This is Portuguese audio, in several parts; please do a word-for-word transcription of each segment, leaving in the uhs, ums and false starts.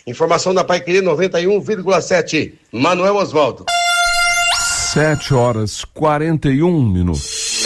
Informação da Paiquerê noventa e um vírgula sete. Manuel Osvaldo. Sete horas quarenta e um minutos.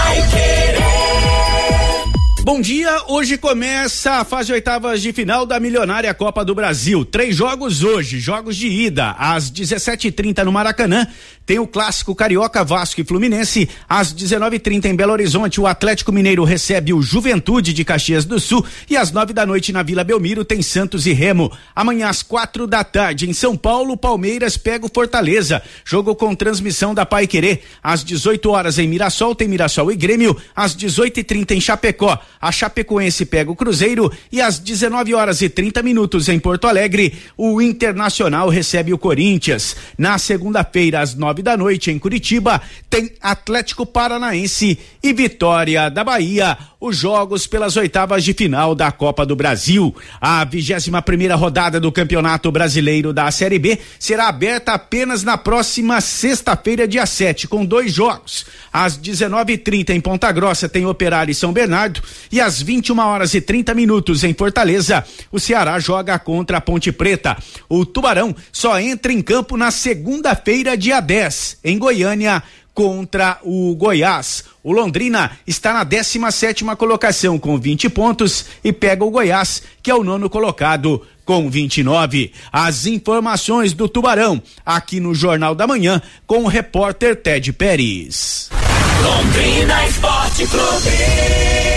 Bom dia, hoje começa a fase oitavas de final da milionária Copa do Brasil. Três jogos hoje, jogos de ida, às dezessete e trinta no Maracanã, tem o clássico Carioca, Vasco e Fluminense. Às dezenove e trinta em Belo Horizonte, o Atlético Mineiro recebe o Juventude de Caxias do Sul, e às nove da noite na Vila Belmiro tem Santos e Remo. Amanhã às quatro da tarde em São Paulo, Palmeiras pega o Fortaleza, jogo com transmissão da Paiquerê. Às dezoito horas em Mirassol tem Mirassol e Grêmio. Às dezoito e trinta em Chapecó, a Chapecoense pega o Cruzeiro, e às dezenove horas e trinta minutos em Porto Alegre, o Internacional recebe o Corinthians. Na segunda-feira, às nove da noite em Curitiba, tem Atlético Paranaense e Vitória da Bahia, os jogos pelas oitavas de final da Copa do Brasil. A vigésima primeira rodada do Campeonato Brasileiro da Série B será aberta apenas na próxima sexta-feira, dia sete, com dois jogos. Às dezenove e trinta em Ponta Grossa tem Operário e São Bernardo, e às vinte e uma horas e trinta minutos em Fortaleza, o Ceará joga contra a Ponte Preta. O Tubarão só entra em campo na segunda-feira, dia dez, em Goiânia, contra o Goiás. O Londrina está na décima sétima colocação com vinte pontos e pega o Goiás, que é o nono colocado, com vinte e nove. As informações do Tubarão aqui no Jornal da Manhã com o repórter Ted Pérez. Londrina Esporte Clube.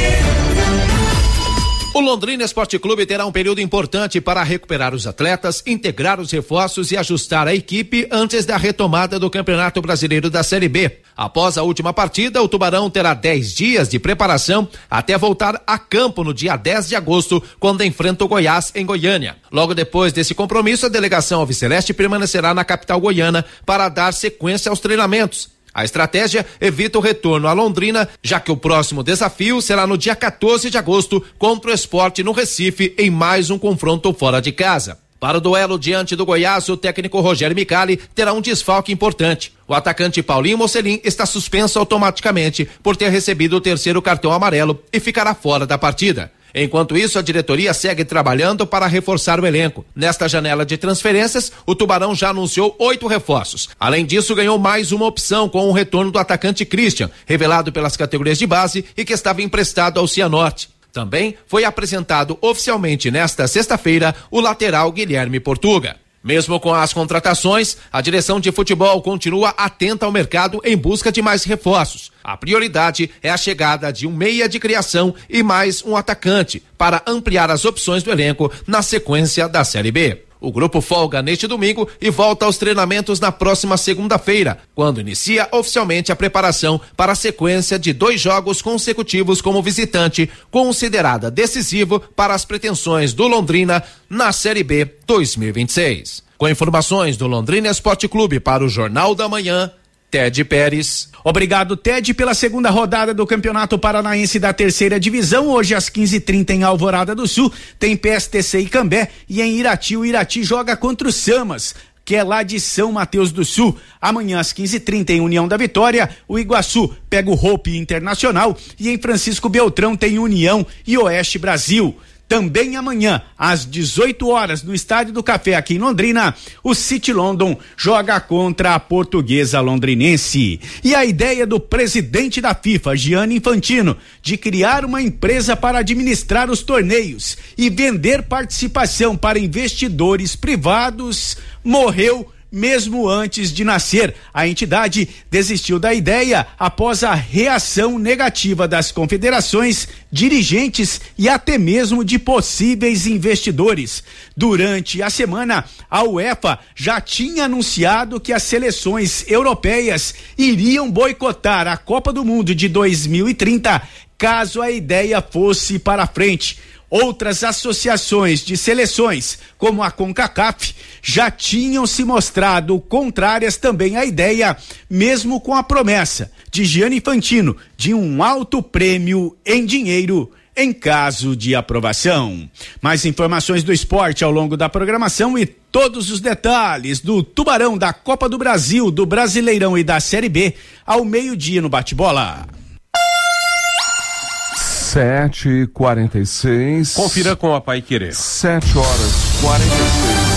O Londrina Esporte Clube terá um período importante para recuperar os atletas, integrar os reforços e ajustar a equipe antes da retomada do Campeonato Brasileiro da Série B. Após a última partida, o Tubarão terá dez dias de preparação até voltar a campo no dia dez de agosto, quando enfrenta o Goiás em Goiânia. Logo depois desse compromisso, a delegação alviceleste permanecerá na capital goiana para dar sequência aos treinamentos. A estratégia evita o retorno a Londrina, já que o próximo desafio será no dia quatorze de agosto contra o Sport no Recife, em mais um confronto fora de casa. Para o duelo diante do Goiás, o técnico Rogério Micali terá um desfalque importante. O atacante Paulinho Mocelin está suspenso automaticamente por ter recebido o terceiro cartão amarelo e ficará fora da partida. Enquanto isso, a diretoria segue trabalhando para reforçar o elenco. Nesta janela de transferências, o Tubarão já anunciou oito reforços. Além disso, ganhou mais uma opção com o retorno do atacante Christian, revelado pelas categorias de base e que estava emprestado ao Cianorte. Também foi apresentado oficialmente nesta sexta-feira o lateral Guilherme Portuga. Mesmo com as contratações, a direção de futebol continua atenta ao mercado em busca de mais reforços. A prioridade é a chegada de um meia de criação e mais um atacante para ampliar as opções do elenco na sequência da Série B. O grupo folga neste domingo e volta aos treinamentos na próxima segunda-feira, quando inicia oficialmente a preparação para a sequência de dois jogos consecutivos como visitante, considerada decisivo para as pretensões do Londrina na Série B dois mil e vinte e seis. Com informações do Londrina Esporte Clube para o Jornal da Manhã, Ted Pérez. Obrigado, Ted. Pela segunda rodada do Campeonato Paranaense da Terceira Divisão, hoje às quinze e trinta em Alvorada do Sul, tem P S T C e Cambé, e em Irati, o Irati joga contra o Samas, que é lá de São Mateus do Sul. Amanhã às quinze e trinta em União da Vitória, o Iguaçu pega o Hope Internacional, e em Francisco Beltrão tem União e Oeste Brasil. Também amanhã, às dezoito horas, no Estádio do Café, aqui em Londrina, o City London joga contra a Portuguesa Londrinense. E a ideia do presidente da FIFA, Gianni Infantino, de criar uma empresa para administrar os torneios e vender participação para investidores privados, morreu mesmo antes de nascer. A entidade desistiu da ideia após a reação negativa das confederações, dirigentes e até mesmo de possíveis investidores. Durante a semana, a UEFA já tinha anunciado que as seleções europeias iriam boicotar a Copa do Mundo de dois mil e trinta, caso a ideia fosse para frente. Outras associações de seleções, como a CONCACAF, já tinham se mostrado contrárias também à ideia, mesmo com a promessa de Gianni Infantino de um alto prêmio em dinheiro em caso de aprovação. Mais informações do esporte ao longo da programação e todos os detalhes do Tubarão, da Copa do Brasil, do Brasileirão e da Série B ao meio-dia no Bate-Bola. Sete e quarenta e seis. Confira com a Paiquerê. Sete horas quarenta e seis.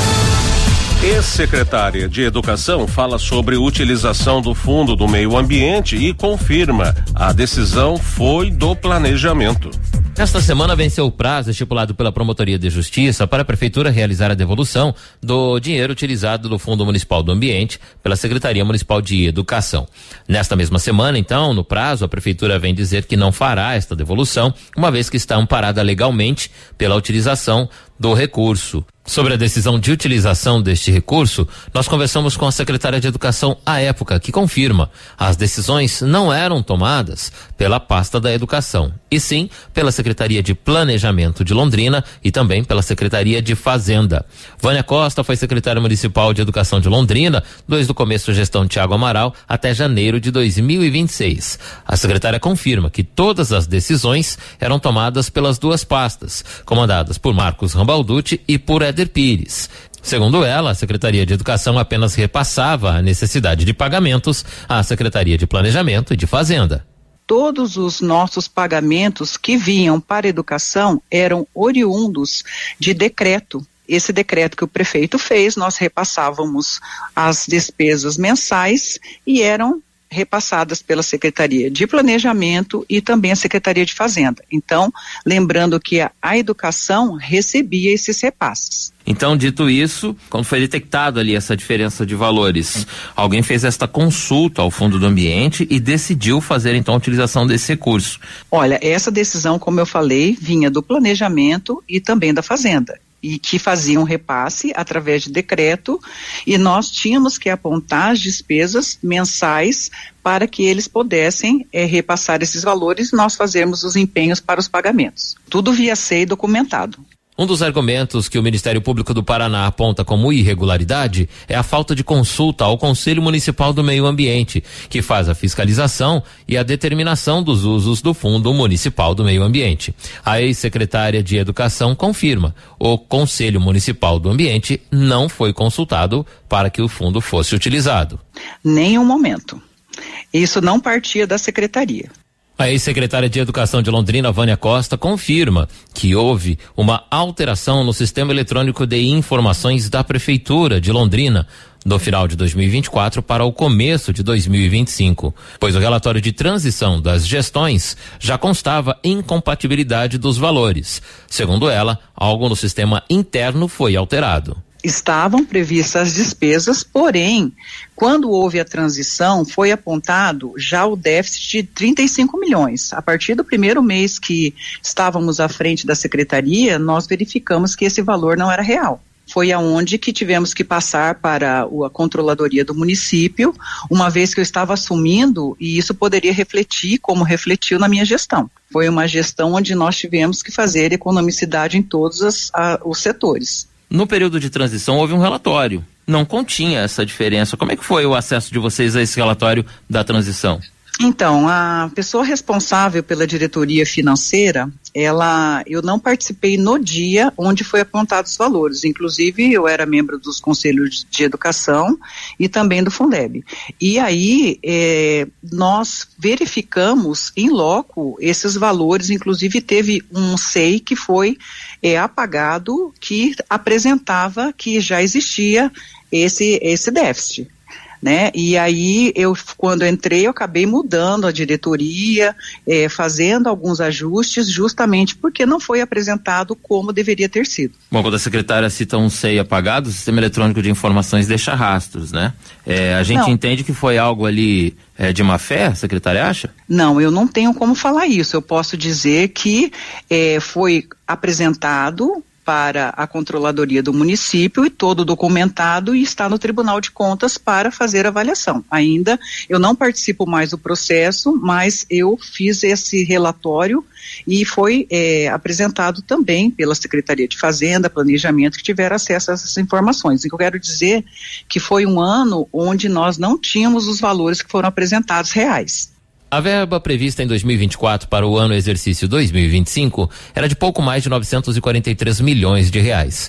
Ex-secretária de Educação fala sobre utilização do Fundo do Meio Ambiente e confirma a decisão foi do planejamento. Esta semana venceu o prazo estipulado pela Promotoria de Justiça para a Prefeitura realizar a devolução do dinheiro utilizado do Fundo Municipal do Ambiente pela Secretaria Municipal de Educação. Nesta mesma semana, então, no prazo, a Prefeitura vem dizer que não fará esta devolução, uma vez que está amparada legalmente pela utilização do recurso. Sobre a decisão de utilização deste recurso, nós conversamos com a secretária de Educação à época, que confirma: as decisões não eram tomadas pela pasta da Educação, e sim pela Secretaria de Planejamento de Londrina e também pela Secretaria de Fazenda. Vânia Costa foi secretária municipal de Educação de Londrina desde o começo da gestão Thiago Amaral até janeiro de dois mil e vinte e seis. A secretária confirma que todas as decisões eram tomadas pelas duas pastas, comandadas por Marcos Rambalducci e por Éder Pires. Segundo ela, a Secretaria de Educação apenas repassava a necessidade de pagamentos à Secretaria de Planejamento e de Fazenda. Todos os nossos pagamentos que vinham para a educação eram oriundos de decreto. Esse decreto que o prefeito fez, nós repassávamos as despesas mensais e eram repassadas pela Secretaria de Planejamento e também a Secretaria de Fazenda. Então, lembrando que a, a educação recebia esses repasses. Então, dito isso, quando foi detectado ali essa diferença de valores, alguém fez esta consulta ao Fundo do Ambiente e decidiu fazer então a utilização desse recurso? Olha, essa decisão, como eu falei, vinha do Planejamento e também da Fazenda, e que faziam repasse através de decreto, e nós tínhamos que apontar as despesas mensais para que eles pudessem é, repassar esses valores e nós fazermos os empenhos para os pagamentos. Tudo via S E I documentado. Um dos argumentos que o Ministério Público do Paraná aponta como irregularidade é a falta de consulta ao Conselho Municipal do Meio Ambiente, que faz a fiscalização e a determinação dos usos do Fundo Municipal do Meio Ambiente. A ex-secretária de Educação confirma: o Conselho Municipal do Ambiente não foi consultado para que o fundo fosse utilizado. Nenhum momento. Isso não partia da secretaria. A ex-secretária de Educação de Londrina, Vânia Costa, confirma que houve uma alteração no sistema eletrônico de informações da Prefeitura de Londrina do final de dois mil e vinte e quatro para o começo de dois mil e vinte e cinco, pois o relatório de transição das gestões já constava incompatibilidade dos valores. Segundo ela, algo no sistema interno foi alterado. Estavam previstas as despesas, porém, quando houve a transição, foi apontado já o déficit de trinta e cinco milhões. A partir do primeiro mês que estávamos à frente da secretaria, nós verificamos que esse valor não era real. Foi aonde que tivemos que passar para a controladoria do município, uma vez que eu estava assumindo, e isso poderia refletir como refletiu na minha gestão. Foi uma gestão onde nós tivemos que fazer economicidade em todos as, a, os setores. No período de transição houve um relatório, não continha essa diferença. Como é que foi o acesso de vocês a esse relatório da transição? Então, a pessoa responsável pela diretoria financeira, ela, eu não participei no dia onde foi apontados os valores, inclusive eu era membro dos conselhos de educação e também do Fundeb. E aí, é, nós verificamos em loco esses valores, inclusive teve um S E I que foi é, apagado, que apresentava que já existia esse, esse déficit. Né? E aí, eu, quando entrei, eu acabei mudando a diretoria, eh, fazendo alguns ajustes, justamente porque não foi apresentado como deveria ter sido. Bom, quando a secretária cita um S E I apagado, o Sistema Eletrônico de Informações deixa rastros, né? É, a gente não. entende que foi algo ali é, de má fé, a secretária acha? Não, eu não tenho como falar isso. Eu posso dizer que eh, foi apresentado para a controladoria do município e todo documentado e está no Tribunal de Contas para fazer avaliação. Ainda eu não participo mais do processo, mas eu fiz esse relatório e foi é, apresentado também pela Secretaria de Fazenda, Planejamento, que tiveram acesso a essas informações. E eu quero dizer que foi um ano onde nós não tínhamos os valores que foram apresentados reais. A verba prevista em dois mil e vinte e quatro para o ano exercício dois mil e vinte e cinco era de pouco mais de novecentos e quarenta e três milhões de reais.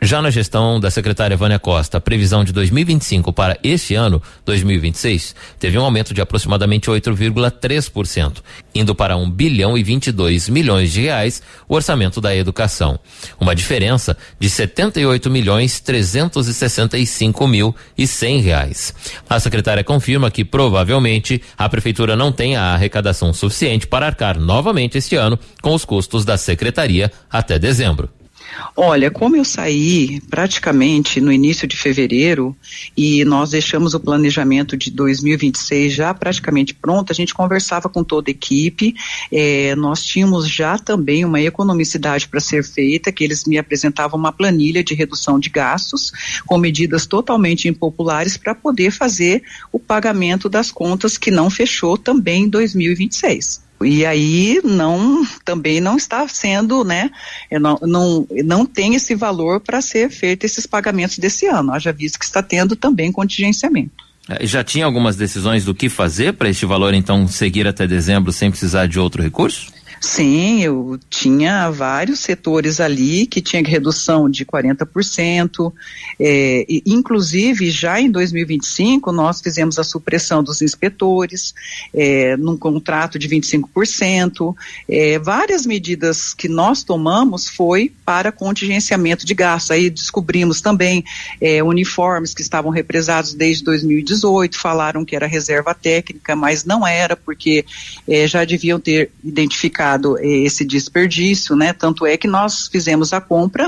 Já na gestão da secretária Vânia Costa, a previsão de dois mil e vinte e cinco para este ano, dois mil e vinte e seis, teve um aumento de aproximadamente oito vírgula três por cento, indo para um bilhão e vinte e dois milhões de reais o orçamento da educação. Uma diferença de setenta e oito milhões trezentos e sessenta e cinco mil e cem reais. A secretária confirma que provavelmente a prefeitura não tem a arrecadação suficiente para arcar novamente este ano com os custos da secretaria até dezembro. Olha, como eu saí praticamente no início de fevereiro e nós deixamos o planejamento de dois mil e vinte e seis já praticamente pronto, a gente conversava com toda a equipe, eh, nós tínhamos já também uma economicidade para ser feita, que eles me apresentavam uma planilha de redução de gastos com medidas totalmente impopulares para poder fazer o pagamento das contas que não fechou também em dois mil e vinte e seis. E aí não, também não está sendo, né, não, não, não tem esse valor para ser feito esses pagamentos desse ano, haja visto que está tendo também contingenciamento. Já tinha algumas decisões do que fazer para este valor então seguir até dezembro sem precisar de outro recurso? Sim, eu tinha vários setores ali que tinha redução de quarenta por cento, é, e, inclusive já em dois mil e vinte e cinco nós fizemos a supressão dos inspetores, é, num contrato de vinte e cinco por cento, é, várias medidas que nós tomamos foi para contingenciamento de gastos. Aí descobrimos também é, uniformes que estavam represados desde dois mil e dezoito, falaram que era reserva técnica, mas não era, porque é, já deviam ter identificado esse desperdício, né? Tanto é que nós fizemos a compra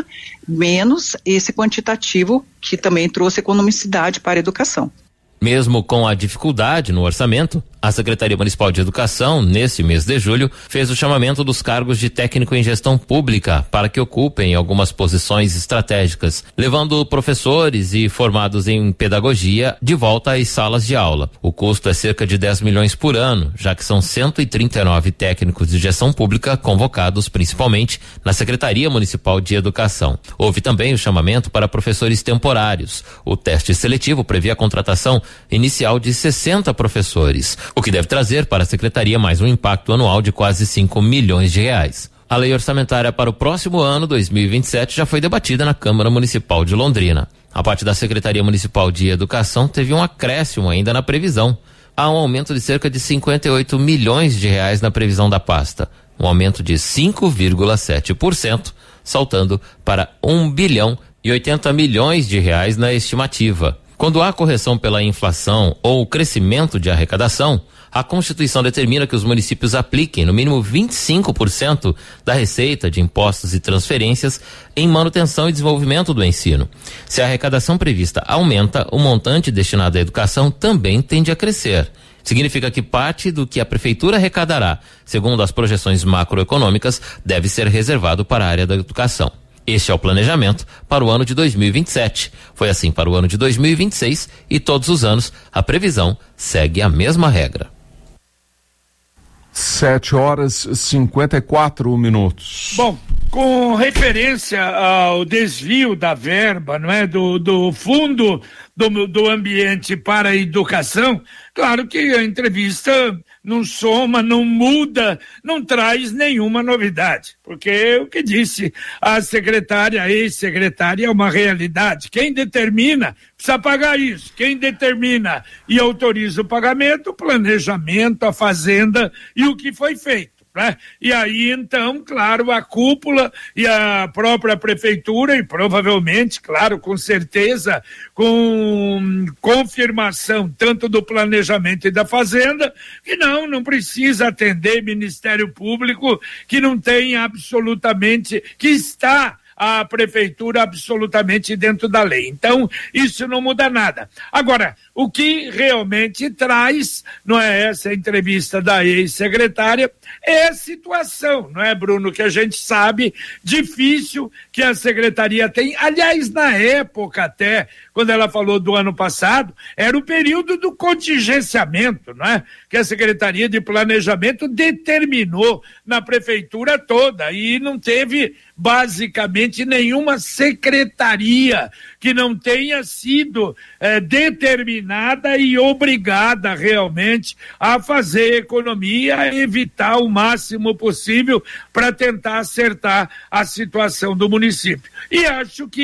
menos esse quantitativo que também trouxe economicidade para a educação. Mesmo com a dificuldade no orçamento, a Secretaria Municipal de Educação, neste mês de julho, fez o chamamento dos cargos de técnico em gestão pública para que ocupem algumas posições estratégicas, levando professores e formados em pedagogia de volta às salas de aula. O custo é cerca de dez milhões por ano, já que são cento e trinta e nove técnicos de gestão pública convocados principalmente na Secretaria Municipal de Educação. Houve também o chamamento para professores temporários. O teste seletivo previa a contratação inicial de sessenta professores, o que deve trazer para a secretaria mais um impacto anual de quase cinco milhões de reais. A lei orçamentária para o próximo ano, dois mil e vinte e sete, já foi debatida na Câmara Municipal de Londrina. A parte da Secretaria Municipal de Educação teve um acréscimo ainda na previsão. Há um aumento de cerca de cinquenta e oito milhões de reais na previsão da pasta, um aumento de cinco vírgula sete por cento, saltando para um bilhão e oitenta milhões de reais na estimativa. Quando há correção pela inflação ou crescimento de arrecadação, a Constituição determina que os municípios apliquem no mínimo vinte e cinco por cento da receita de impostos e transferências em manutenção e desenvolvimento do ensino. Se a arrecadação prevista aumenta, o montante destinado à educação também tende a crescer. Significa que parte do que a prefeitura arrecadará, segundo as projeções macroeconômicas, deve ser reservado para a área da educação. Este é o planejamento para o ano de dois mil e vinte e sete. Foi assim para o ano de dois mil e vinte e seis e todos os anos a previsão segue a mesma regra. Sete horas e cinquenta e quatro minutos. Bom, com referência ao desvio da verba, não é, do, do fundo do, do ambiente para a educação, claro que a entrevista não soma, não muda, não traz nenhuma novidade, porque o que disse a secretária, a ex-secretária, é uma realidade. Quem determina precisa pagar isso, quem determina e autoriza o pagamento, o planejamento, a fazenda e o que foi feito. Né? E aí, então, claro, a cúpula e a própria prefeitura, e provavelmente, claro, com certeza, com confirmação tanto do planejamento e da fazenda, que não, não precisa atender Ministério Público, que não tem absolutamente, que está a prefeitura absolutamente dentro da lei. Então, isso não muda nada. Agora, o que realmente traz, não é essa entrevista da ex-secretária, é a situação, não é, Bruno, que a gente sabe, difícil que a secretaria tem. Aliás, na época até, quando ela falou do ano passado, era o período do contingenciamento, não é? Que a Secretaria de Planejamento determinou na prefeitura toda e não teve basicamente nenhuma secretaria que não tenha sido eh, determinada e obrigada realmente a fazer economia, a evitar o máximo possível para tentar acertar a situação do município. E acho que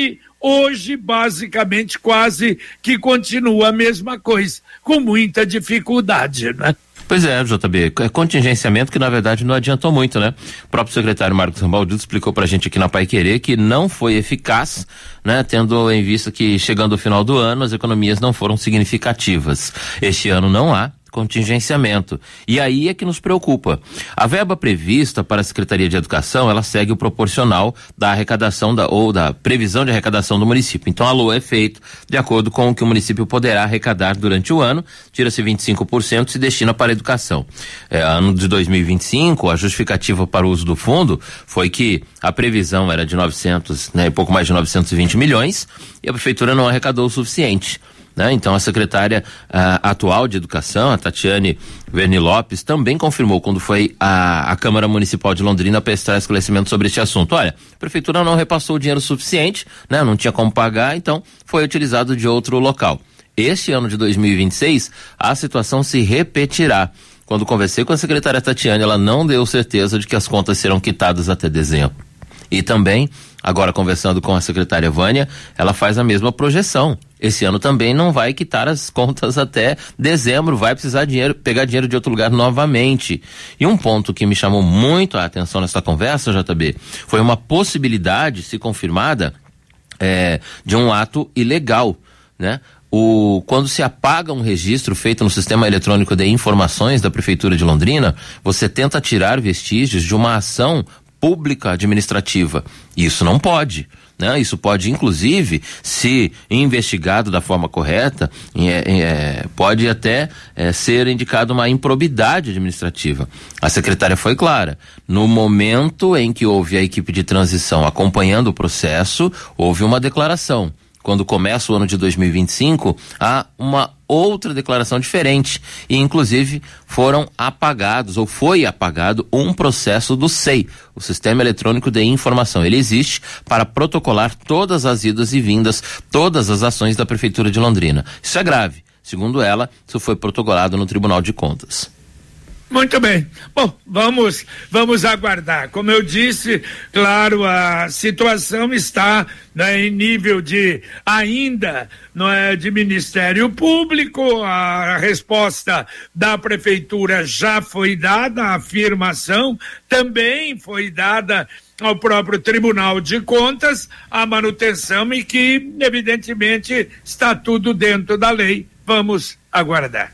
Hoje, basicamente, quase que continua a mesma coisa, com muita dificuldade, né? Pois é, J B, é contingenciamento que na verdade não adiantou muito, né? O próprio secretário Marcos Rambaldi explicou pra gente aqui na Paiquerê que não foi eficaz, né? Tendo em vista que chegando ao final do ano as economias não foram significativas. Este ano não há contingenciamento. E aí é que nos preocupa. A verba prevista para a Secretaria de Educação, ela segue o proporcional da arrecadação da, ou da previsão de arrecadação do município. Então a L O A é feito de acordo com o que o município poderá arrecadar durante o ano, tira-se vinte e cinco por cento e se destina para a educação. É, ano de dois mil e vinte e cinco, a justificativa para o uso do fundo foi que a previsão era de novecentos, né, pouco mais de novecentos e vinte milhões, e a prefeitura não arrecadou o suficiente. Né? Então a secretária uh, atual de Educação, a Tatiane Verni Lopes, também confirmou quando foi a, a Câmara Municipal de Londrina prestar esclarecimento sobre este assunto. Olha, a prefeitura não repassou o dinheiro suficiente, né? Não tinha como pagar, então foi utilizado de outro local. Este ano de dois mil e vinte e seis, a situação se repetirá. Quando conversei com a secretária Tatiane, ela não deu certeza de que as contas serão quitadas até dezembro. E também, agora conversando com a secretária Vânia, ela faz a mesma projeção. Esse ano também não vai quitar as contas até dezembro, vai precisar dinheiro, pegar dinheiro de outro lugar novamente. E um ponto que me chamou muito a atenção nessa conversa, J B, foi uma possibilidade, se confirmada, é, de um ato ilegal, né? O, quando se apaga um registro feito no Sistema Eletrônico de Informações da Prefeitura de Londrina, você tenta tirar vestígios de uma ação pública administrativa. Isso não pode, né? Isso pode, inclusive, se investigado da forma correta, é, é, pode até é, ser indicado uma improbidade administrativa. A secretária foi clara. No momento em que houve a equipe de transição acompanhando o processo, houve uma declaração. Quando começa o ano de dois mil e vinte e cinco, há uma outra declaração diferente e inclusive foram apagados ou foi apagado um processo do S E I, o Sistema Eletrônico de Informação. Ele existe para protocolar todas as idas e vindas, todas as ações da Prefeitura de Londrina. Isso é grave. Segundo ela, isso foi protocolado no Tribunal de Contas. Muito bem. Bom, vamos, vamos aguardar. Como eu disse, claro, a situação está, né, em nível de ainda, não é, de Ministério Público. A resposta da Prefeitura já foi dada, a afirmação também foi dada ao próprio Tribunal de Contas, a manutenção e que, evidentemente, está tudo dentro da lei. Vamos aguardar.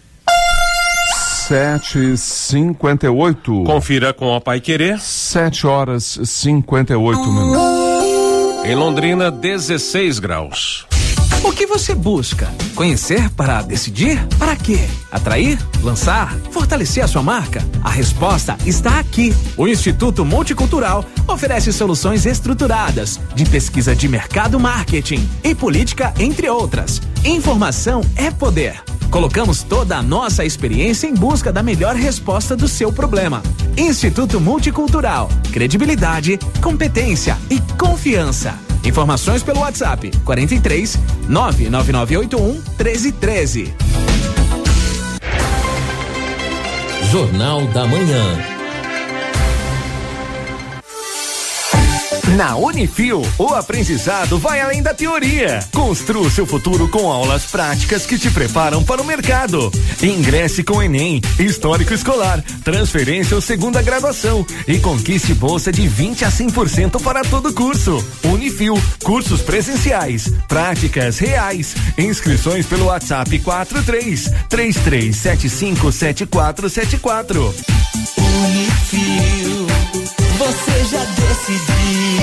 Sete e cinquenta e oito. Confira com a Paiquerê. Sete horas e cinquenta e oito minutos. Em Londrina, dezesseis graus. O que você busca? Conhecer para decidir? Para quê? Atrair? Lançar? Fortalecer a sua marca? A resposta está aqui. O Instituto Multicultural oferece soluções estruturadas de pesquisa de mercado, marketing e política, entre outras. Informação é poder. Colocamos toda a nossa experiência em busca da melhor resposta do seu problema. Instituto Multicultural. Credibilidade, competência e confiança. Informações pelo WhatsApp quarenta e três, nove nove nove oito um, treze treze. Jornal da Manhã. Na Unifil, o aprendizado vai além da teoria. Construa o seu futuro com aulas práticas que te preparam para o mercado. Ingresse com Enem, Histórico Escolar, Transferência ou Segunda Graduação e conquiste bolsa de vinte a cem por cento para todo curso. Unifil, cursos presenciais, práticas reais. Inscrições pelo WhatsApp quatro três, três três sete cinco, sete quatro sete quatro. Unifil, você já decidiu.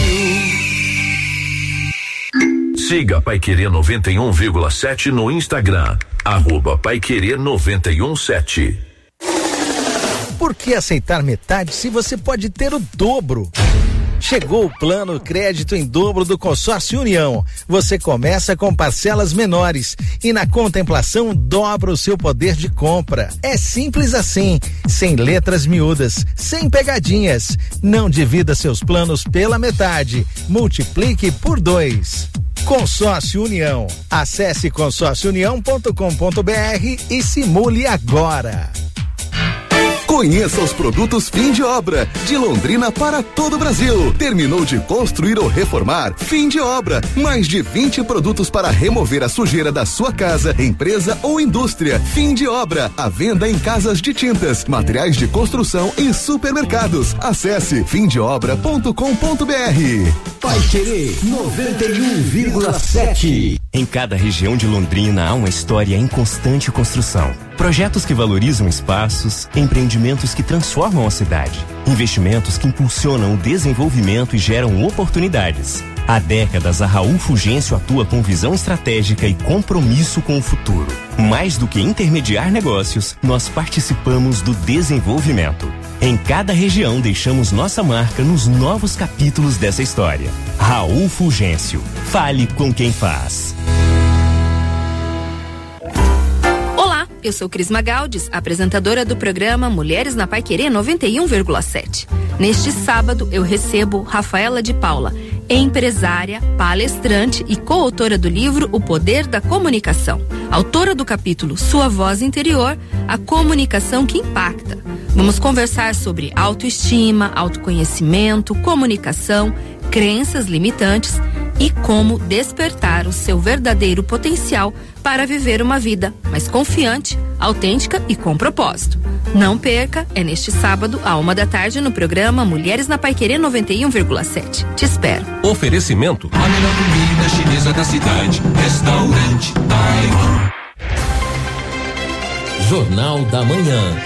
Siga Paiquerê noventa e um vírgula sete no Instagram, arroba Paiquerê noventa e um sete. Por que aceitar metade se você pode ter o dobro? Chegou o plano crédito em dobro do Consórcio União. Você começa com parcelas menores e na contemplação dobra o seu poder de compra. É simples assim, sem letras miúdas, sem pegadinhas. Não divida seus planos pela metade, multiplique por dois. Consórcio União. Acesse consórcio união ponto com ponto br e simule agora. Conheça os produtos Fim de Obra, de Londrina para todo o Brasil. Terminou de construir ou reformar? Fim de Obra. Mais de vinte produtos para remover a sujeira da sua casa, empresa ou indústria. Fim de Obra. A venda em casas de tintas, materiais de construção e supermercados. Acesse fim de obra ponto com ponto br. Paiquerê noventa e um vírgula sete. Em cada região de Londrina há uma história em constante construção. Projetos que valorizam espaços, empreendimentos que transformam a cidade, investimentos que impulsionam o desenvolvimento e geram oportunidades. Há décadas, a Raul Fulgêncio atua com visão estratégica e compromisso com o futuro. Mais do que intermediar negócios, nós participamos do desenvolvimento. Em cada região, deixamos nossa marca nos novos capítulos dessa história. Raul Fulgêncio. Fale com quem faz. Olá, eu sou Cris Magaldes, apresentadora do programa Mulheres na Paiquerê noventa e um vírgula sete. Neste sábado, eu recebo Rafaela de Paula, empresária, palestrante e coautora do livro O Poder da Comunicação. Autora do capítulo Sua Voz Interior, a comunicação que impacta. Vamos conversar sobre autoestima, autoconhecimento, comunicação, crenças limitantes e como despertar o seu verdadeiro potencial para viver uma vida mais confiante, autêntica e com propósito. Não perca, é neste sábado, à uma da tarde, no programa Mulheres na Paiquerê noventa e um vírgula sete. Te espero. Oferecimento. A melhor comida chinesa da cidade, Restaurante Taiwan. Jornal da Manhã.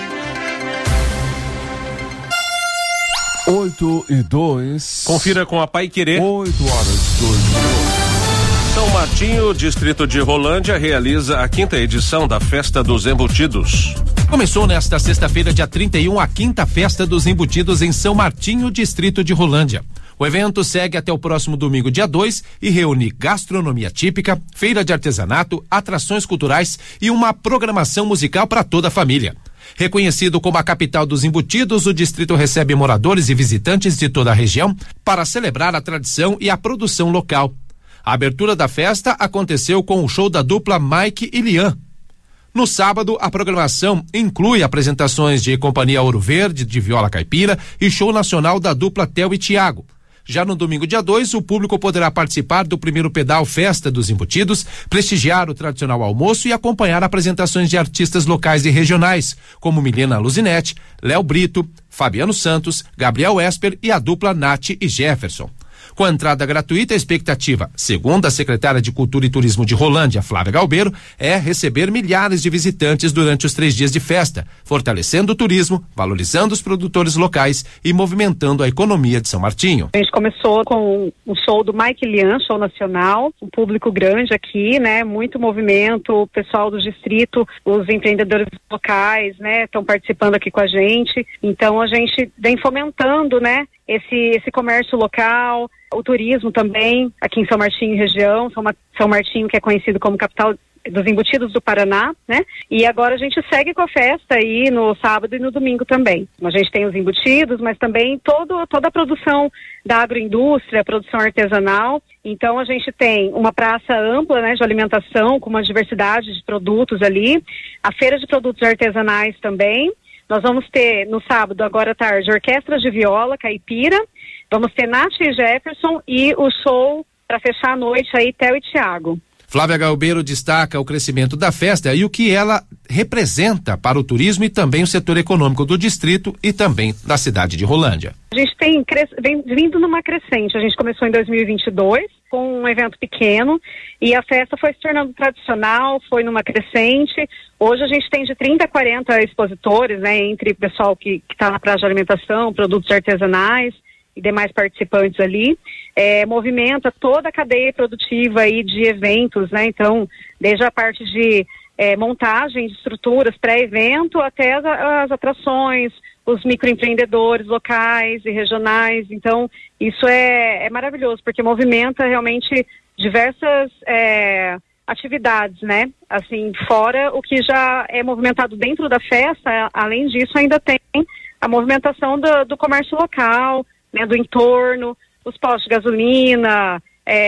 Oito e dois. Confira com a Paiquerê. Oito horas, dois minutos. São Martinho, distrito de Rolândia, realiza a quinta edição da Festa dos Embutidos. Começou nesta sexta-feira, dia trinta e um, a quinta Festa dos Embutidos em São Martinho, distrito de Rolândia. O evento segue até o próximo domingo, dia dois, e reúne gastronomia típica, feira de artesanato, atrações culturais e uma programação musical para toda a família. Reconhecido como a capital dos embutidos, o distrito recebe moradores e visitantes de toda a região para celebrar a tradição e a produção local. A abertura da festa aconteceu com o show da dupla Mike e Lian. No sábado, a programação inclui apresentações de Companhia Ouro Verde, de viola caipira, e show nacional da dupla Theo e Tiago. Já no domingo, dia dois, o público poderá participar do primeiro pedal Festa dos Embutidos, prestigiar o tradicional almoço e acompanhar apresentações de artistas locais e regionais, como Milena Luzinete, Léo Brito, Fabiano Santos, Gabriel Esper e a dupla Nath e Jefferson. Com a entrada gratuita, a expectativa, segundo a secretária de Cultura e Turismo de Rolândia, Flávia Galbeiro, é receber milhares de visitantes durante os três dias de festa, fortalecendo o turismo, valorizando os produtores locais e movimentando a economia de São Martinho. A gente começou com o show do Mike Lian, show nacional, um público grande aqui, né? Muito movimento, o pessoal do distrito, os empreendedores locais, né? Estão participando aqui com a gente. Então a gente vem fomentando, né? Esse, esse comércio local, o turismo também, aqui em São Martinho região, São, Ma- São Martinho que é conhecido como capital dos embutidos do Paraná, né? E agora a gente segue com a festa aí no sábado e no domingo também. A gente tem os embutidos, mas também todo, toda a produção da agroindústria, a produção artesanal. Então a gente tem uma praça ampla, né, de alimentação, com uma diversidade de produtos ali, a feira de produtos artesanais também. Nós vamos ter no sábado, agora à tarde, orquestras de viola, caipira, vamos ter Nath e Jefferson e o show para fechar a noite aí, Theo e Tiago. Flávia Galbeiro destaca o crescimento da festa e o que ela representa para o turismo e também o setor econômico do distrito e também da cidade de Rolândia. A gente tem cres... vem vindo numa crescente. A gente começou em dois mil e vinte e dois com um evento pequeno e a festa foi se tornando tradicional, foi numa crescente. Hoje a gente tem de trinta a quarenta expositores, né, entre o pessoal que está na praça de alimentação, produtos artesanais e demais participantes ali. É, movimenta toda a cadeia produtiva aí de eventos, né? Então, desde a parte de é, montagem de estruturas pré-evento até as, as atrações, os microempreendedores locais e regionais. Então, isso é, é maravilhoso, porque movimenta realmente diversas é, atividades, né? Assim, fora o que já é movimentado dentro da festa, além disso, ainda tem a movimentação do, do comércio local, né? Do entorno, os postos de gasolina,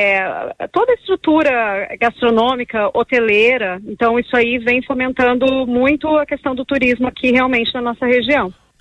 é, toda a estrutura gastronômica, hoteleira. Então isso aí vem fomentando muito a questão do turismo aqui realmente na nossa região.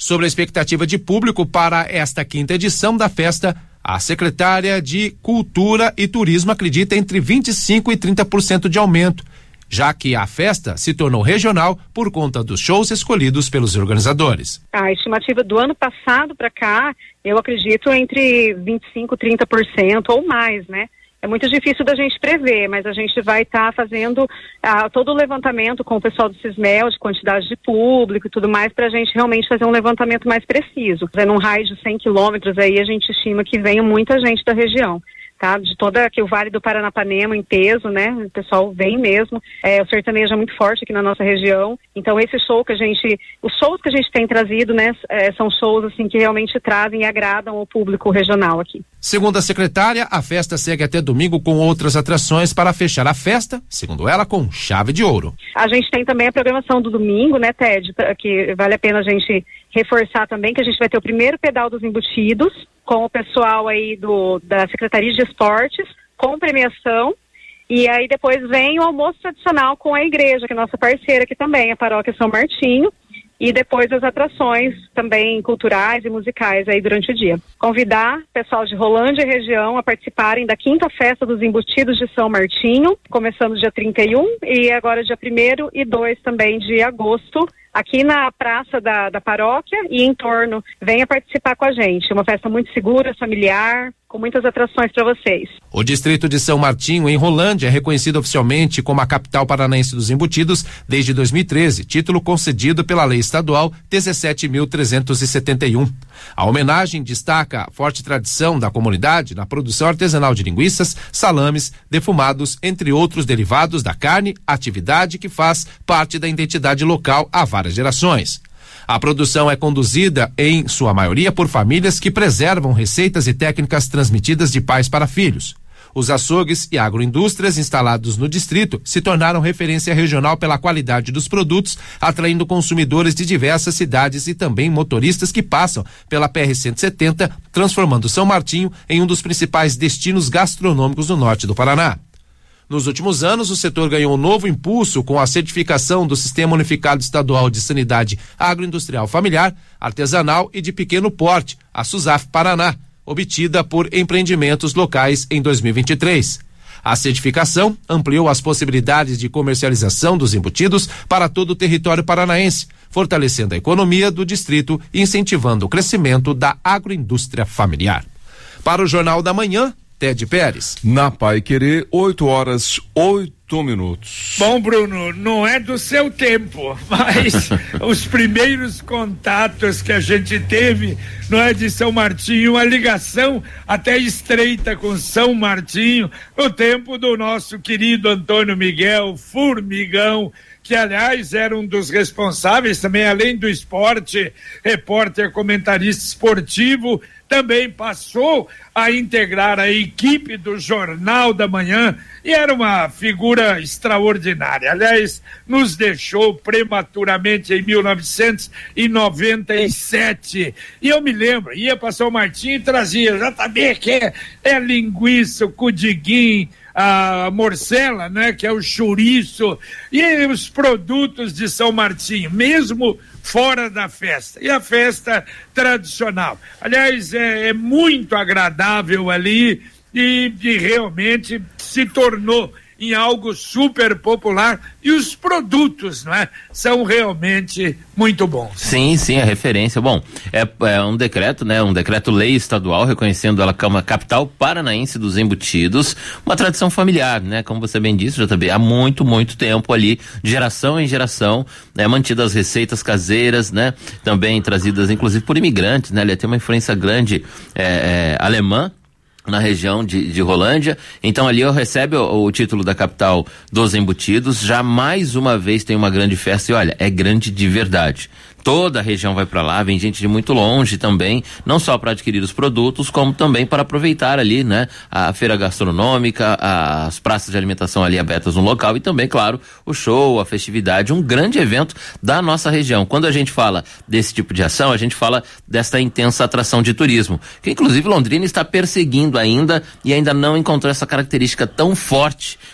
Sobre a expectativa de público para esta quinta edição da festa, a secretária de Cultura e Turismo acredita entre vinte e cinco por cento e trinta por cento de aumento, já que a festa se tornou regional por conta dos shows escolhidos pelos organizadores. A estimativa do ano passado para cá, eu acredito entre vinte e cinco por cento, trinta por cento ou mais, né? É muito difícil da gente prever, mas a gente vai estar tá fazendo ah, todo o levantamento com o pessoal do Cismel, de quantidade de público e tudo mais, para a gente realmente fazer um levantamento mais preciso. Num raio de cem quilômetros, aí a gente estima que venha muita gente da região. Tá? De toda aqui o Vale do Paranapanema em peso, né? O pessoal vem mesmo. É, o sertanejo é muito forte aqui na nossa região. Então esse show que a gente, os shows que a gente tem trazido, né? É, são shows assim que realmente trazem e agradam o público regional aqui. Segundo a secretária, a festa segue até domingo com outras atrações para fechar a festa, segundo ela, com chave de ouro. A gente tem também a programação do domingo, né, Ted? Que vale a pena a gente reforçar também que a gente vai ter o primeiro pedal dos embutidos com o pessoal aí do, da Secretaria de Esportes, com premiação, e aí depois vem o almoço tradicional com a igreja, que é nossa parceira aqui também, a Paróquia São Martinho, e depois as atrações também culturais e musicais aí durante o dia. Convidar o pessoal de Rolândia e região a participarem da quinta festa dos embutidos de São Martinho, começando dia trinta e um e agora dia primeiro e dois também de agosto, aqui na praça da, da paróquia e em torno. Venha participar com a gente. Uma festa muito segura, familiar, com muitas atrações para vocês. O distrito de São Martinho, em Rolândia, é reconhecido oficialmente como a capital paranaense dos embutidos desde dois mil e treze, título concedido pela Lei Estadual dezessete mil trezentos e setenta e um. A homenagem destaca a forte tradição da comunidade na produção artesanal de linguiças, salames, defumados, entre outros derivados da carne, atividade que faz parte da identidade local há várias gerações. A produção é conduzida, em sua maioria, por famílias que preservam receitas e técnicas transmitidas de pais para filhos. Os açougues e agroindústrias instalados no distrito se tornaram referência regional pela qualidade dos produtos, atraindo consumidores de diversas cidades e também motoristas que passam pela P R cento e setenta, transformando São Martinho em um dos principais destinos gastronômicos do norte do Paraná. Nos últimos anos, o setor ganhou um novo impulso com a certificação do Sistema Unificado Estadual de Sanidade Agroindustrial Familiar, Artesanal e de Pequeno Porte, a SUSAF Paraná, obtida por empreendimentos locais em dois mil e vinte e três. A certificação ampliou as possibilidades de comercialização dos embutidos para todo o território paranaense, fortalecendo a economia do distrito e incentivando o crescimento da agroindústria familiar. Para o Jornal da Manhã, Ted Pérez. Na Paiquerê, oito horas, oito minutos. Bom, Bruno, não é do seu tempo, mas os primeiros contatos que a gente teve, não é, de São Martinho, a ligação até estreita com São Martinho, no tempo do nosso querido Antônio Miguel Formigão, que aliás era um dos responsáveis também, além do esporte, repórter, comentarista esportivo, também passou a integrar a equipe do Jornal da Manhã e era uma figura extraordinária. Aliás, nos deixou prematuramente em mil novecentos e noventa e sete. E eu me lembro, ia para São Martinho e trazia, já sabia que é, é linguiça, o cudiguim, a morcela, né, que é o chouriço, e os produtos de São Martinho, mesmo fora da festa, e a festa tradicional. Aliás, é, é muito agradável ali e, e realmente se tornou em algo super popular e os produtos, não é? São realmente muito bons. Sim, sim, a referência. Bom, é, é um decreto, né? Um decreto-lei estadual reconhecendo ela como a capital paranaense dos embutidos, uma tradição familiar, né? Como você bem disse, já também há muito, muito tempo ali, de geração em geração, né? Mantidas as receitas caseiras, né? Também trazidas, inclusive, por imigrantes, né? Ele tem uma influência grande é, é, alemã na região de, de Rolândia, então ali eu recebe o, o título da capital dos embutidos, já mais uma vez tem uma grande festa e olha, é grande de verdade. Toda a região vai para lá, vem gente de muito longe também, não só para adquirir os produtos, como também para aproveitar ali, né, a feira gastronômica, as praças de alimentação ali abertas no local e também, claro, o show, a festividade, um grande evento da nossa região. Quando a gente fala desse tipo de ação, a gente fala desta intensa atração de turismo, que inclusive Londrina está perseguindo ainda e ainda não encontrou essa característica tão forte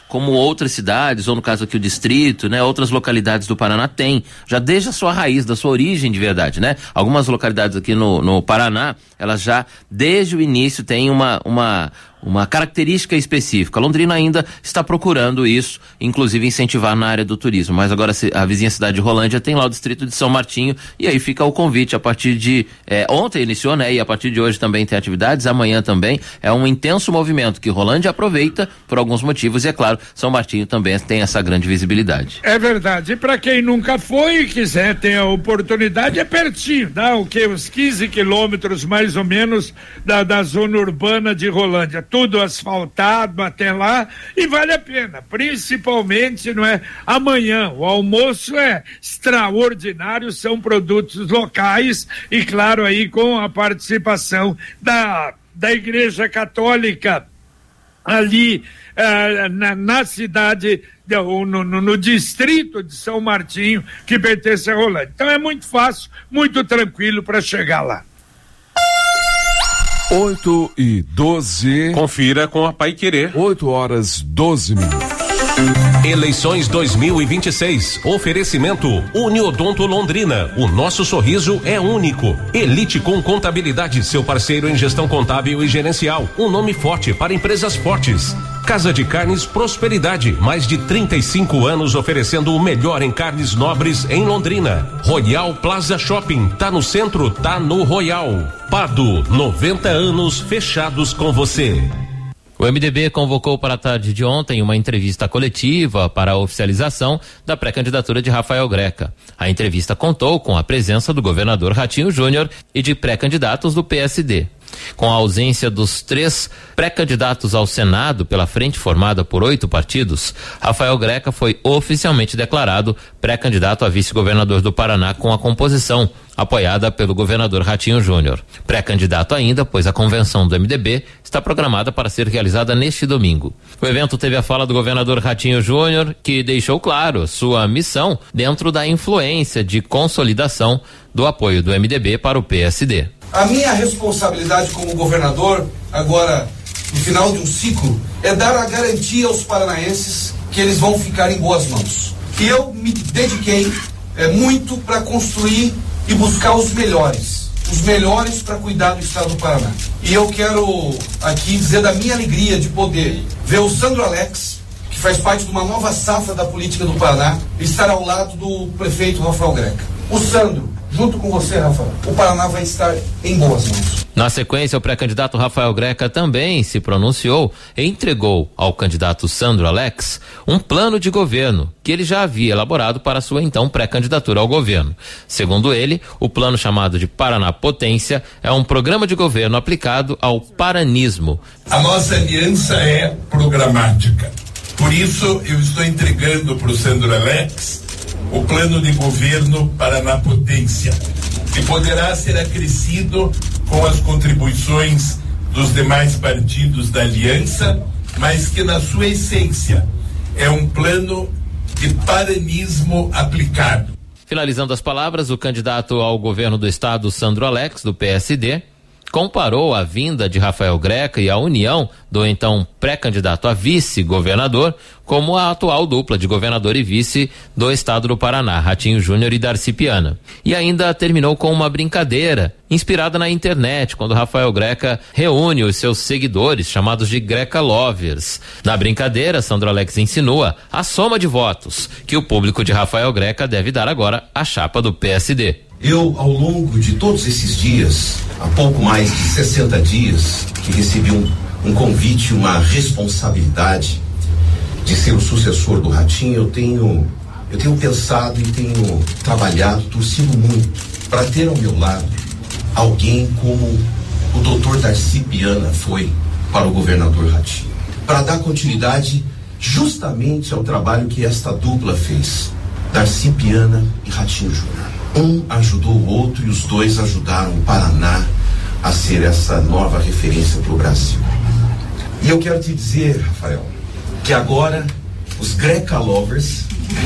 como outras cidades, ou no caso aqui o distrito, né? Outras localidades do Paraná têm, já desde a sua raiz, da sua origem de verdade, né? Algumas localidades aqui no, no Paraná, elas já, desde o início, têm uma, uma, uma característica específica. Londrina ainda está procurando isso, inclusive incentivar na área do turismo, mas agora a vizinha cidade de Rolândia tem lá o distrito de São Martinho, e aí fica o convite a partir de, é, ontem iniciou, né? E a partir de hoje também tem atividades, amanhã também, é um intenso movimento que Rolândia aproveita por alguns motivos, e é claro, São Martinho também tem essa grande visibilidade. É verdade, e para quem nunca foi e quiser ter a oportunidade, é pertinho, dá o que? Uns quinze quilômetros mais ou menos da, da zona urbana de Rolândia, tudo asfaltado até lá, e vale a pena, principalmente, não é? Amanhã, o almoço é extraordinário, são produtos locais e claro aí com a participação da, da Igreja Católica ali uh, na, na cidade, de, no, no, no distrito de São Martinho, que pertence a Rolândia. Então é muito fácil, muito tranquilo para chegar lá. oito e doze. Confira com a Paiquerê. oito horas doze minutos. Eleições dois mil e vinte e seis. Oferecimento Uniodonto Londrina. O nosso sorriso é único. Elite com Contabilidade, seu parceiro em gestão contábil e gerencial. Um nome forte para empresas fortes. Casa de Carnes Prosperidade, mais de trinta e cinco anos oferecendo o melhor em carnes nobres em Londrina. Royal Plaza Shopping, tá no centro, tá no Royal. Pado, noventa anos fechados com você. O M D B convocou para a tarde de ontem uma entrevista coletiva para a oficialização da pré-candidatura de Rafael Greca. A entrevista contou com a presença do governador Ratinho Júnior e de pré-candidatos do P S D. Com a ausência dos três pré-candidatos ao Senado pela frente formada por oito partidos, Rafael Greca foi oficialmente declarado pré-candidato a vice-governador do Paraná com a composição apoiada pelo governador Ratinho Júnior. Pré-candidato ainda, pois a convenção do M D B está programada para ser realizada neste domingo. O evento teve a fala do governador Ratinho Júnior, que deixou claro sua missão dentro da influência de consolidação do apoio do M D B para o P S D. A minha responsabilidade como governador, agora no final de um ciclo, é dar a garantia aos paranaenses que eles vão ficar em boas mãos. E eu me dediquei é, muito para construir e buscar os melhores, os melhores para cuidar do estado do Paraná. E eu quero aqui dizer da minha alegria de poder ver o Sandro Alex, que faz parte de uma nova safra da política do Paraná, estar ao lado do prefeito Rafael Greca. O Sandro, junto com você, Rafael, o Paraná vai estar em boas mãos. Na sequência, o pré-candidato Rafael Greca também se pronunciou e entregou ao candidato Sandro Alex um plano de governo que ele já havia elaborado para sua então pré-candidatura ao governo. Segundo ele, o plano chamado de Paraná Potência é um programa de governo aplicado ao paranismo. A nossa aliança é programática. Por isso, eu estou entregando para o Sandro Alex o plano de governo Paraná Potência, que poderá ser acrescido com as contribuições dos demais partidos da aliança, mas que na sua essência é um plano de paranismo aplicado. Finalizando as palavras, o candidato ao governo do estado, Sandro Alex, do P S D, comparou a vinda de Rafael Greca e a união do então pré-candidato a vice-governador como a atual dupla de governador e vice do estado do Paraná, Ratinho Júnior e Darcy Piana. E ainda terminou com uma brincadeira inspirada na internet, quando Rafael Greca reúne os seus seguidores, chamados de Greca Lovers. Na brincadeira, Sandro Alex insinua a soma de votos que o público de Rafael Greca deve dar agora à chapa do P S D. Eu, ao longo de todos esses dias, há pouco mais de sessenta dias, que recebi um, um convite, uma responsabilidade de ser o sucessor do Ratinho, eu tenho, eu tenho pensado e tenho trabalhado, torcido muito para ter ao meu lado alguém como o doutor Darcy Piana foi para o governador Ratinho, para dar continuidade justamente ao trabalho que esta dupla fez, Darcy Piana e Ratinho Júnior. Um ajudou o outro e os dois ajudaram o Paraná a ser essa nova referência para o Brasil. E eu quero te dizer, Rafael, que agora os Greca Lovers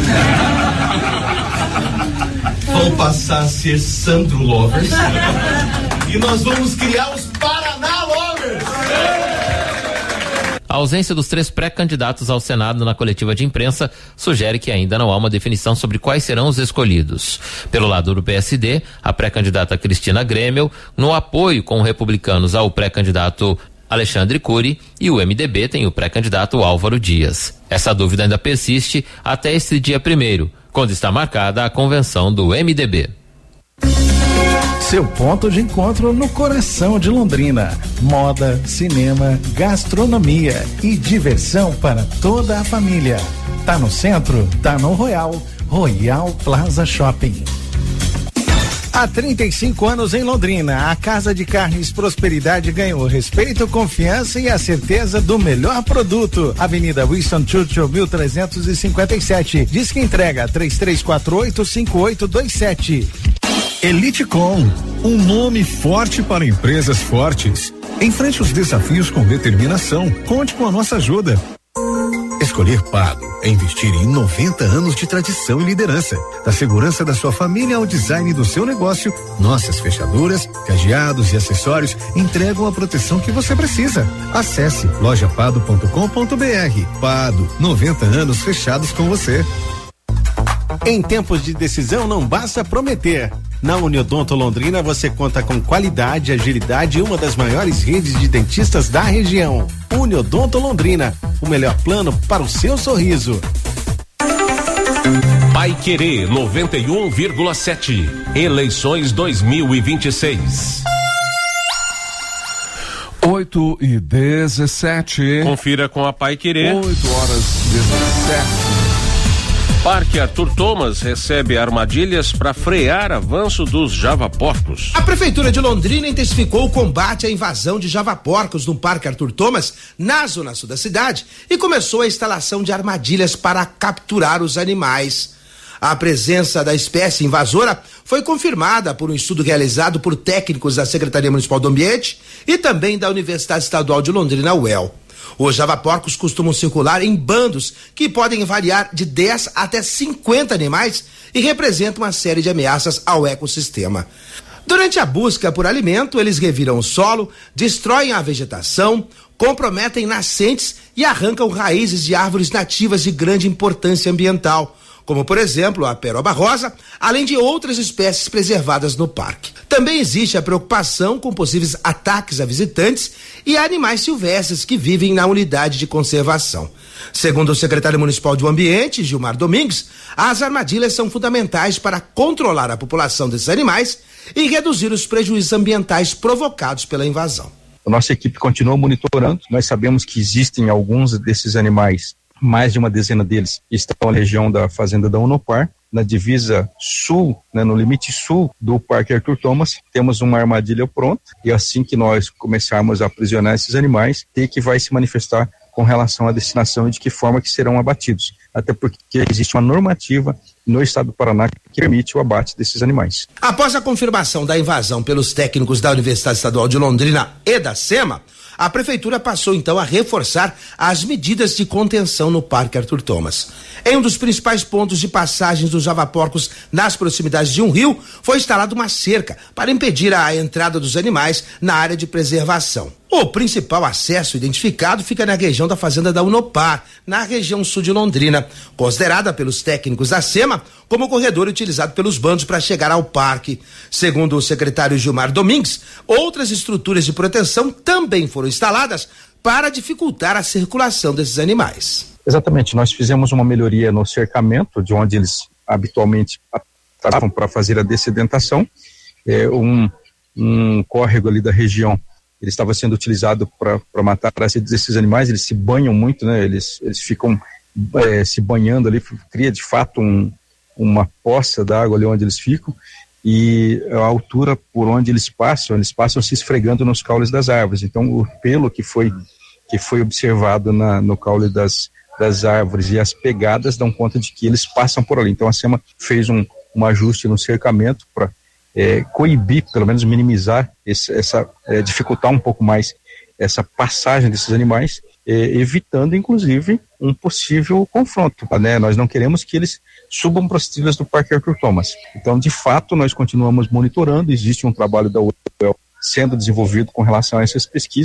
vão passar a ser Sandro Lovers e nós vamos criar os Paraná Lovers. A ausência dos três pré-candidatos ao Senado na coletiva de imprensa sugere que ainda não há uma definição sobre quais serão os escolhidos. Pelo lado do P S D, a pré-candidata Cristina Grêmio, no apoio com republicanos ao pré-candidato Alexandre Cury, e o M D B tem o pré-candidato Álvaro Dias. Essa dúvida ainda persiste até este dia primeiro, quando está marcada a convenção do M D B. Seu ponto de encontro no coração de Londrina. Moda, cinema, gastronomia e diversão para toda a família. Tá no centro? Tá no Royal. Royal Plaza Shopping. Há trinta e cinco anos em Londrina, a Casa de Carnes Prosperidade ganhou respeito, confiança e a certeza do melhor produto. Avenida Winston Churchill, mil trezentos e cinquenta e sete. Diz que entrega três três quatro oito, cinco oito dois sete. Elitecom, um nome forte para empresas fortes. Enfrente os desafios com determinação. Conte com a nossa ajuda. Escolher Pago é investir em noventa anos de tradição e liderança. Da segurança da sua família ao design do seu negócio, nossas fechaduras, cadeados e acessórios entregam a proteção que você precisa. Acesse loja pado ponto com ponto br. Pado, noventa anos fechados com você. Em tempos de decisão não basta prometer. Na Uniodonto Londrina você conta com qualidade, agilidade e uma das maiores redes de dentistas da região. Uniodonto Londrina, o melhor plano para o seu sorriso. Paiquerê noventa e um vírgula sete. Eleições dois mil e vinte e seis. oito e dezessete. Confira com a Paiquerê. oito horas e dezessete. Parque Arthur Thomas recebe armadilhas para frear avanço dos javaporcos. A Prefeitura de Londrina intensificou o combate à invasão de javaporcos no Parque Arthur Thomas, na zona sul da cidade, e começou a instalação de armadilhas para capturar os animais. A presença da espécie invasora foi confirmada por um estudo realizado por técnicos da Secretaria Municipal do Ambiente e também da Universidade Estadual de Londrina, U E L. Os javaporcos costumam circular em bandos que podem variar de dez até cinquenta animais e representam uma série de ameaças ao ecossistema. Durante a busca por alimento, eles reviram o solo, destroem a vegetação, comprometem nascentes e arrancam raízes de árvores nativas de grande importância ambiental, como por exemplo a peroba rosa, além de outras espécies preservadas no parque. Também existe a preocupação com possíveis ataques a visitantes e a animais silvestres que vivem na unidade de conservação. Segundo o secretário municipal do Ambiente, Gilmar Domingues, as armadilhas são fundamentais para controlar a população desses animais e reduzir os prejuízos ambientais provocados pela invasão. A nossa equipe continua monitorando. Nós sabemos que existem alguns desses animais, mais de uma dezena deles estão na região da fazenda da Unopar, na divisa sul, né, no limite sul do Parque Arthur Thomas. Temos uma armadilha pronta e assim que nós começarmos a aprisionar esses animais, tem que vai se manifestar com relação à destinação e de que forma que serão abatidos. Até porque existe uma normativa no estado do Paraná que permite o abate desses animais. Após a confirmação da invasão pelos técnicos da Universidade Estadual de Londrina e da SEMA, a Prefeitura passou então a reforçar as medidas de contenção no Parque Arthur Thomas. Em um dos principais pontos de passagens dos javaporcos nas proximidades de um rio, foi instalada uma cerca para impedir a entrada dos animais na área de preservação. O principal acesso identificado fica na região da fazenda da Unopar, na região sul de Londrina, considerada pelos técnicos da SEMA como o corredor utilizado pelos bandos para chegar ao parque. Segundo o secretário Gilmar Domingues, outras estruturas de proteção também foram instaladas para dificultar a circulação desses animais. Exatamente, nós fizemos uma melhoria no cercamento de onde eles habitualmente estavam para fazer a dessedentação. É, um, um córrego ali da região, ele estava sendo utilizado para matar esses animais. Eles se banham muito, né? Eles, eles ficam é, se banhando ali, cria de fato um, uma poça d'água ali onde eles ficam, e a altura por onde eles passam, eles passam se esfregando nos caules das árvores. Então o pelo que foi, que foi observado na, no caule das das árvores e as pegadas dão conta de que eles passam por ali. Então a SEMA fez um, um ajuste no cercamento para é, coibir, pelo menos minimizar esse, essa, é, dificultar um pouco mais essa passagem desses animais, é, evitando inclusive um possível confronto, né? Nós não queremos que eles subam para as trilhas do Parque Arthur Thomas. Então, de fato, nós continuamos monitorando. Existe um trabalho da U E L sendo desenvolvido com relação a essas pesquisas,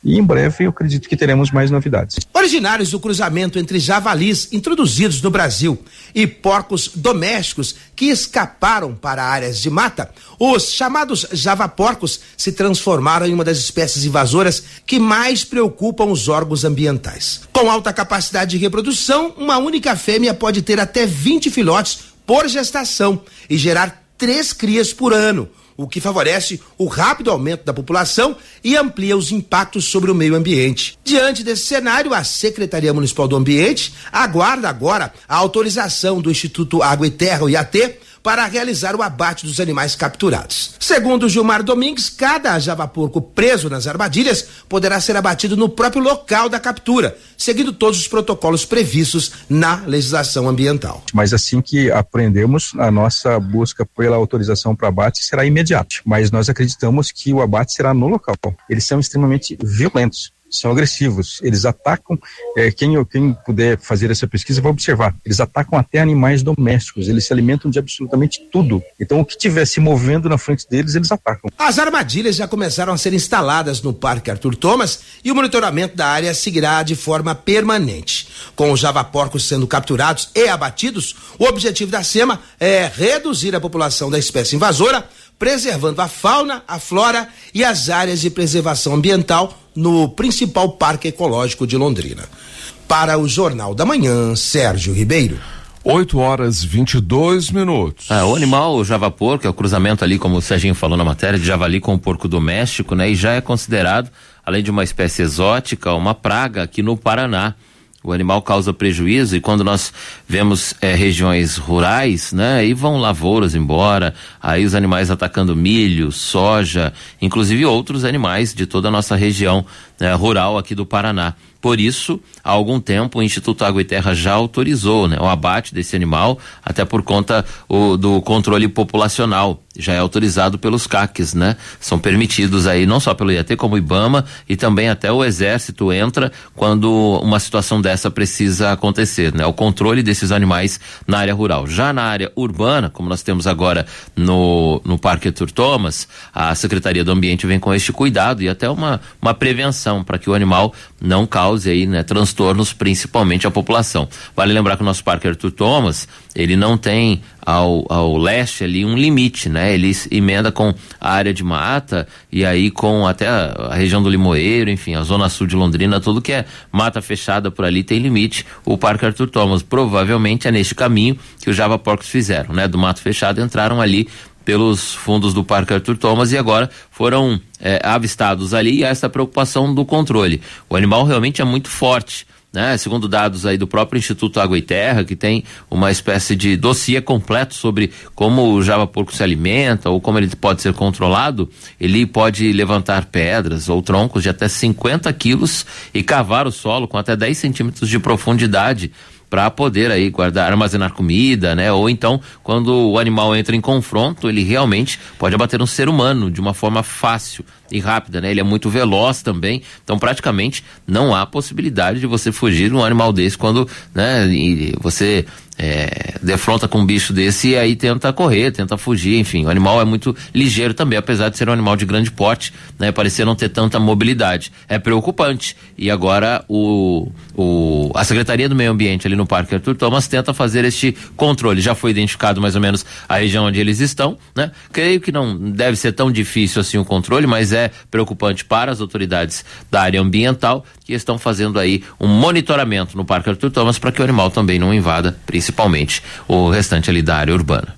e em breve eu acredito que teremos mais novidades. Originários do cruzamento entre javalis introduzidos no Brasil e porcos domésticos que escaparam para áreas de mata, os chamados javaporcos se transformaram em uma das espécies invasoras que mais preocupam os órgãos ambientais. Com alta capacidade de reprodução, uma única fêmea pode ter até vinte filhotes por gestação e gerar três crias por ano, o que favorece o rápido aumento da população e amplia os impactos sobre o meio ambiente. Diante desse cenário, a Secretaria Municipal do Ambiente aguarda agora a autorização do Instituto Água e Terra, o I A T, para realizar o abate dos animais capturados. Segundo Gilmar Domingues, cada javaporco preso nas armadilhas poderá ser abatido no próprio local da captura, seguindo todos os protocolos previstos na legislação ambiental. Mas assim que aprendemos, a nossa busca pela autorização para abate será imediata, mas nós acreditamos que o abate será no local. Eles são extremamente violentos, são agressivos, eles atacam, é, quem, quem puder fazer essa pesquisa vai observar, eles atacam até animais domésticos, eles se alimentam de absolutamente tudo, então o que estiver se movendo na frente deles, eles atacam. As armadilhas já começaram a ser instaladas no Parque Arthur Thomas e o monitoramento da área seguirá de forma permanente. Com os javaporcos sendo capturados e abatidos, o objetivo da SEMA é reduzir a população da espécie invasora, preservando a fauna, a flora e as áreas de preservação ambiental no principal parque ecológico de Londrina. Para o Jornal da Manhã, Sérgio Ribeiro. oito horas e vinte e dois minutos. É, o animal, o javaporco, é o cruzamento ali, como o Serginho falou na matéria, de javali com o porco doméstico, né? E já é considerado, além de uma espécie exótica, uma praga aqui no Paraná. O animal causa prejuízo e quando nós vemos é, regiões rurais, né, e vão lavouras embora, aí os animais atacando milho, soja, inclusive outros animais de toda a nossa região né, rural aqui do Paraná. Por isso, há algum tempo o Instituto Água e Terra já autorizou, né, o abate desse animal, até por conta o, do controle populacional. Já é autorizado pelos C A Cs, né? São permitidos aí, não só pelo I A T, como o IBAMA e também até o Exército entra quando uma situação dessa precisa acontecer, né? O controle desses animais na área rural. Já na área urbana, como nós temos agora no, no Parque Arthur Thomas, a Secretaria do Ambiente vem com este cuidado e até uma, uma prevenção para que o animal não cause aí, né, transtornos, principalmente à população. Vale lembrar que o nosso Parque Arthur Thomas, ele não tem ao, ao leste ali um limite, né? Ele emenda com a área de mata e aí com até a, a região do Limoeiro, enfim, a zona sul de Londrina, tudo que é mata fechada por ali tem limite. O Parque Arthur Thomas provavelmente é neste caminho que os javaporcos fizeram, né? Do mato fechado entraram ali pelos fundos do Parque Arthur Thomas e agora foram é, avistados ali e há essa preocupação do controle. O animal realmente é muito forte, né? Segundo dados aí do próprio Instituto Água e Terra, que tem uma espécie de dossiê completo sobre como o javaporco se alimenta ou como ele pode ser controlado, ele pode levantar pedras ou troncos de até cinquenta quilos e cavar o solo com até dez centímetros de profundidade para poder aí guardar, armazenar comida, né? Ou então, quando o animal entra em confronto, ele realmente pode abater um ser humano de uma forma fácil e rápida, né? Ele é muito veloz também, então praticamente não há possibilidade de você fugir de um animal desse quando, né? E você é, defronta com um bicho desse e aí tenta correr, tenta fugir, enfim, o animal é muito ligeiro também, apesar de ser um animal de grande porte, né? Parecer não ter tanta mobilidade, é preocupante e agora o, o, a Secretaria do Meio Ambiente ali no Parque Arthur Thomas tenta fazer este controle, já foi identificado mais ou menos a região onde eles estão, né? Creio que não deve ser tão difícil assim o controle, mas é preocupante para as autoridades da área ambiental que estão fazendo aí um monitoramento no Parque Arthur Thomas para que o animal também não invada, principalmente o restante ali da área urbana.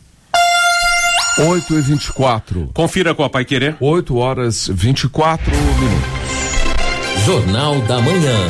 oito e vinte e quatro. Confira com a Paiquerê. oito horas e vinte e quatro minutos. Jornal da Manhã.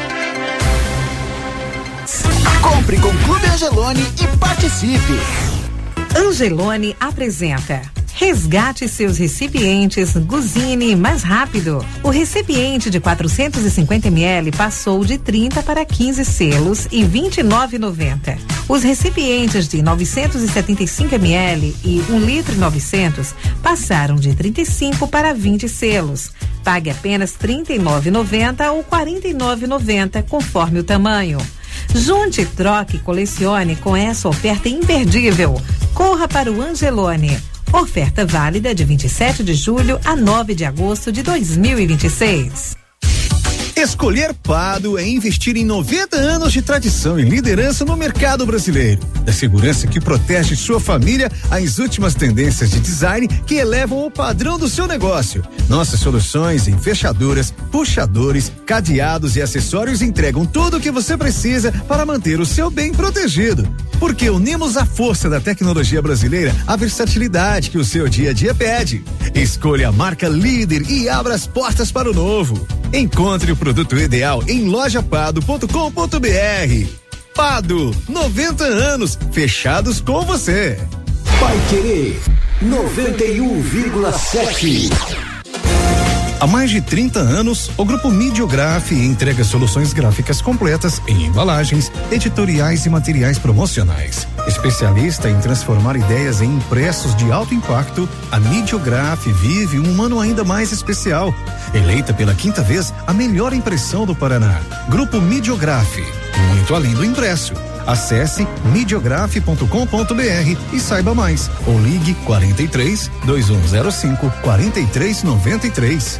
Compre com Clube Angelone e participe. Angelone apresenta Resgate seus recipientes Guzini mais rápido. O recipiente de quatrocentos e cinquenta mililitros passou de trinta para quinze selos e vinte e nove reais e noventa centavos. Os recipientes de novecentos e setenta e cinco mililitros e um litro e novecentos passaram de trinta e cinco para vinte selos. Pague apenas trinta e nove reais e noventa centavos ou quarenta e nove reais e noventa centavos conforme o tamanho. Junte, troque e colecione com essa oferta imperdível. Corra para o Angelone. Oferta válida de vinte e sete de julho a nove de agosto de dois mil e vinte e seis. Escolher Pado é investir em noventa anos de tradição e liderança no mercado brasileiro. Da segurança que protege sua família às últimas tendências de design que elevam o padrão do seu negócio. Nossas soluções em fechaduras, puxadores, cadeados e acessórios entregam tudo o que você precisa para manter o seu bem protegido. Porque unimos a força da tecnologia brasileira à versatilidade que o seu dia a dia pede. Escolha a marca líder e abra as portas para o novo. Encontre o produto ideal em loja pado ponto com ponto br. Pado, noventa anos, fechados com você. Paiquerê noventa e um vírgula sete. Há mais de trinta anos, o Grupo Midiograf entrega soluções gráficas completas em embalagens, editoriais e materiais promocionais. Especialista em transformar ideias em impressos de alto impacto, a Midiograf vive um ano ainda mais especial. Eleita pela quinta vez a melhor impressão do Paraná. Grupo Midiograf, muito além do impresso. Acesse midiograf ponto com ponto br e saiba mais. Ou ligue quarenta e três, dois um zero cinco, quarenta e três noventa e três.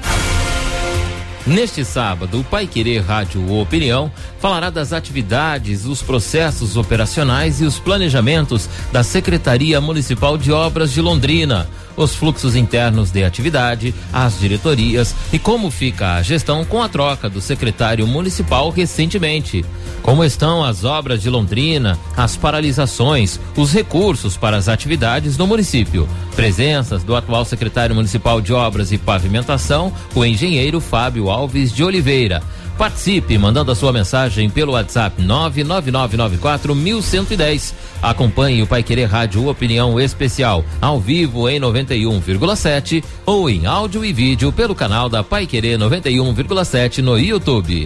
Neste sábado, o Paiquerê Rádio Opinião falará das atividades, os processos operacionais e os planejamentos da Secretaria Municipal de Obras de Londrina, os fluxos internos de atividade, as diretorias e como fica a gestão com a troca do secretário municipal recentemente. Como estão as obras de Londrina, as paralisações, os recursos para as atividades no município. Presenças do atual secretário municipal de Obras e Pavimentação, o engenheiro Fábio Alves de Oliveira. Participe mandando a sua mensagem pelo WhatsApp nove nove nove nove quatro um um zero. Acompanhe o Paiquerê Rádio Opinião Especial ao vivo em noventa e um vírgula sete ou em áudio e vídeo pelo canal da Paiquerê noventa e um vírgula sete no YouTube.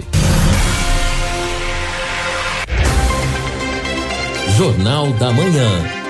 Jornal da Manhã.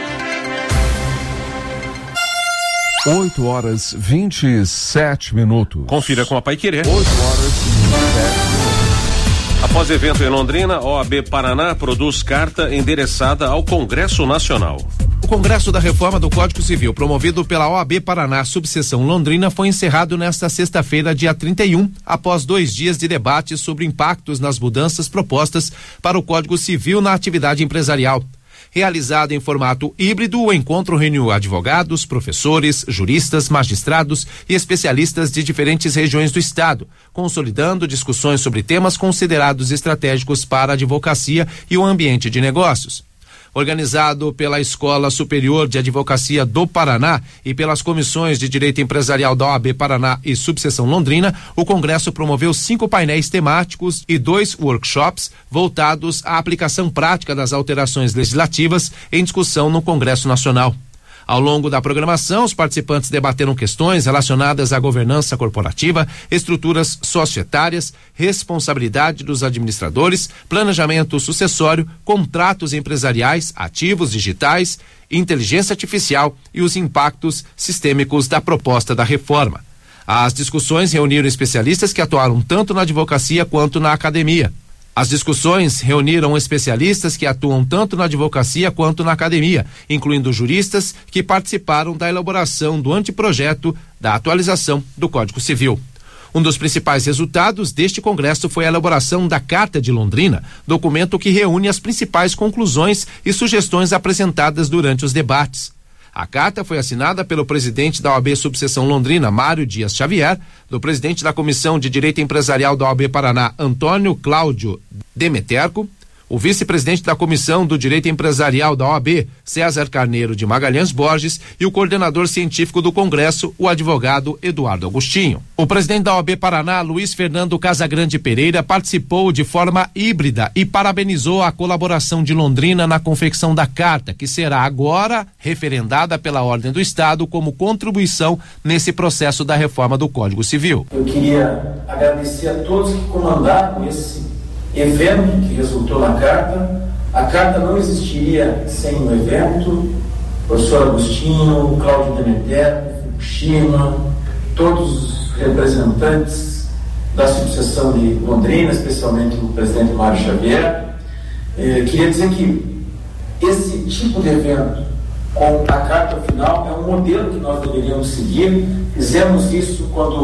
oito horas vinte e sete minutos. Confira com a Paiquerê. oito horas e vinte e sete minutos. Após evento em Londrina, O A B Paraná produz carta endereçada ao Congresso Nacional. O Congresso da Reforma do Código Civil, promovido pela O A B Paraná, subseção Londrina, foi encerrado nesta sexta-feira, dia trinta e um, após dois dias de debate sobre impactos nas mudanças propostas para o Código Civil na atividade empresarial. Realizado em formato híbrido, o encontro reuniu advogados, professores, juristas, magistrados e especialistas de diferentes regiões do estado, consolidando discussões sobre temas considerados estratégicos para a advocacia e o ambiente de negócios. Organizado pela Escola Superior de Advocacia do Paraná e pelas comissões de Direito Empresarial da O A B Paraná e Subseção Londrina, o Congresso promoveu cinco painéis temáticos e dois workshops voltados à aplicação prática das alterações legislativas em discussão no Congresso Nacional. Ao longo da programação, os participantes debateram questões relacionadas à governança corporativa, estruturas societárias, responsabilidade dos administradores, planejamento sucessório, contratos empresariais, ativos digitais, inteligência artificial e os impactos sistêmicos da proposta da reforma. As discussões reuniram especialistas que atuaram tanto na advocacia quanto na academia. As discussões reuniram especialistas que atuam tanto na advocacia quanto na academia, incluindo juristas que participaram da elaboração do anteprojeto da atualização do Código Civil. Um dos principais resultados deste congresso foi a elaboração da Carta de Londrina, documento que reúne as principais conclusões e sugestões apresentadas durante os debates. A carta foi assinada pelo presidente da O A B Subseção Londrina, Mário Dias Xavier, do presidente da Comissão de Direito Empresarial da O A B Paraná, Antônio Cláudio Demeterco, o vice-presidente da Comissão do Direito Empresarial da O A B, César Carneiro de Magalhães Borges, e o coordenador científico do Congresso, o advogado Eduardo Agostinho. O presidente da O A B Paraná, Luiz Fernando Casagrande Pereira, participou de forma híbrida e parabenizou a colaboração de Londrina na confecção da carta, que será agora referendada pela Ordem do Estado como contribuição nesse processo da reforma do Código Civil. Eu queria agradecer a todos que comandaram esse evento que resultou na carta. A carta não existiria sem o evento. O professor Agostinho, Cláudio Demeter, Fukushima, todos os representantes da subseção de Londrina, especialmente o presidente Mário Xavier. Eh, queria dizer que esse tipo de evento, com a carta final, é um modelo que nós deveríamos seguir. Fizemos isso quando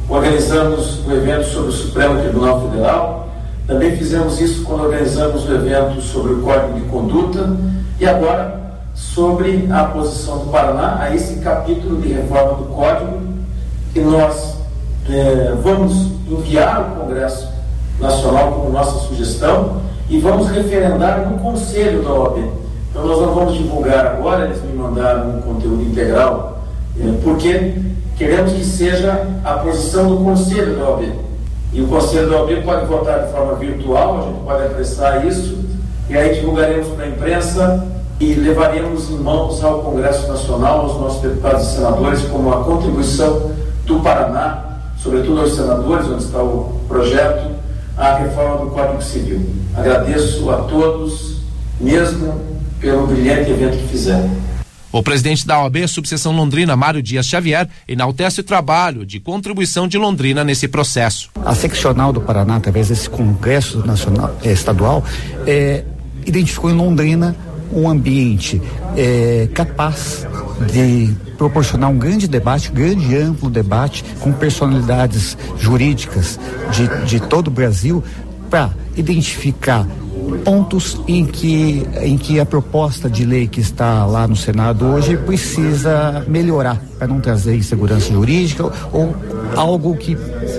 organizamos o evento sobre o Supremo Tribunal Federal, também fizemos isso quando organizamos o evento sobre o Código de Conduta e agora sobre a posição do Paraná a esse capítulo de reforma do Código que nós eh, vamos enviar ao Congresso Nacional como nossa sugestão e vamos referendar no Conselho da O A B. Então nós não vamos divulgar agora, eles me mandaram um conteúdo integral, eh, porque queremos que seja a posição do Conselho da O A B. E o Conselho da O A B pode votar de forma virtual, a gente pode apressar isso, e aí divulgaremos para a imprensa e levaremos em mãos ao Congresso Nacional, aos nossos deputados e senadores, como a contribuição do Paraná, sobretudo aos senadores, onde está o projeto, à reforma do Código Civil. Agradeço a todos, mesmo pelo brilhante evento que fizeram. O presidente da O A B, subseção Londrina, Mário Dias Xavier, enaltece o trabalho de contribuição de Londrina nesse processo. A seccional do Paraná, através desse Congresso Nacional, eh, Estadual, eh, identificou em Londrina um ambiente eh, capaz de proporcionar um grande debate, grande e amplo debate com personalidades jurídicas de, de todo o Brasil para identificar pontos em que, em que a proposta de lei que está lá no Senado hoje precisa melhorar para não trazer insegurança jurídica ou, ou algo que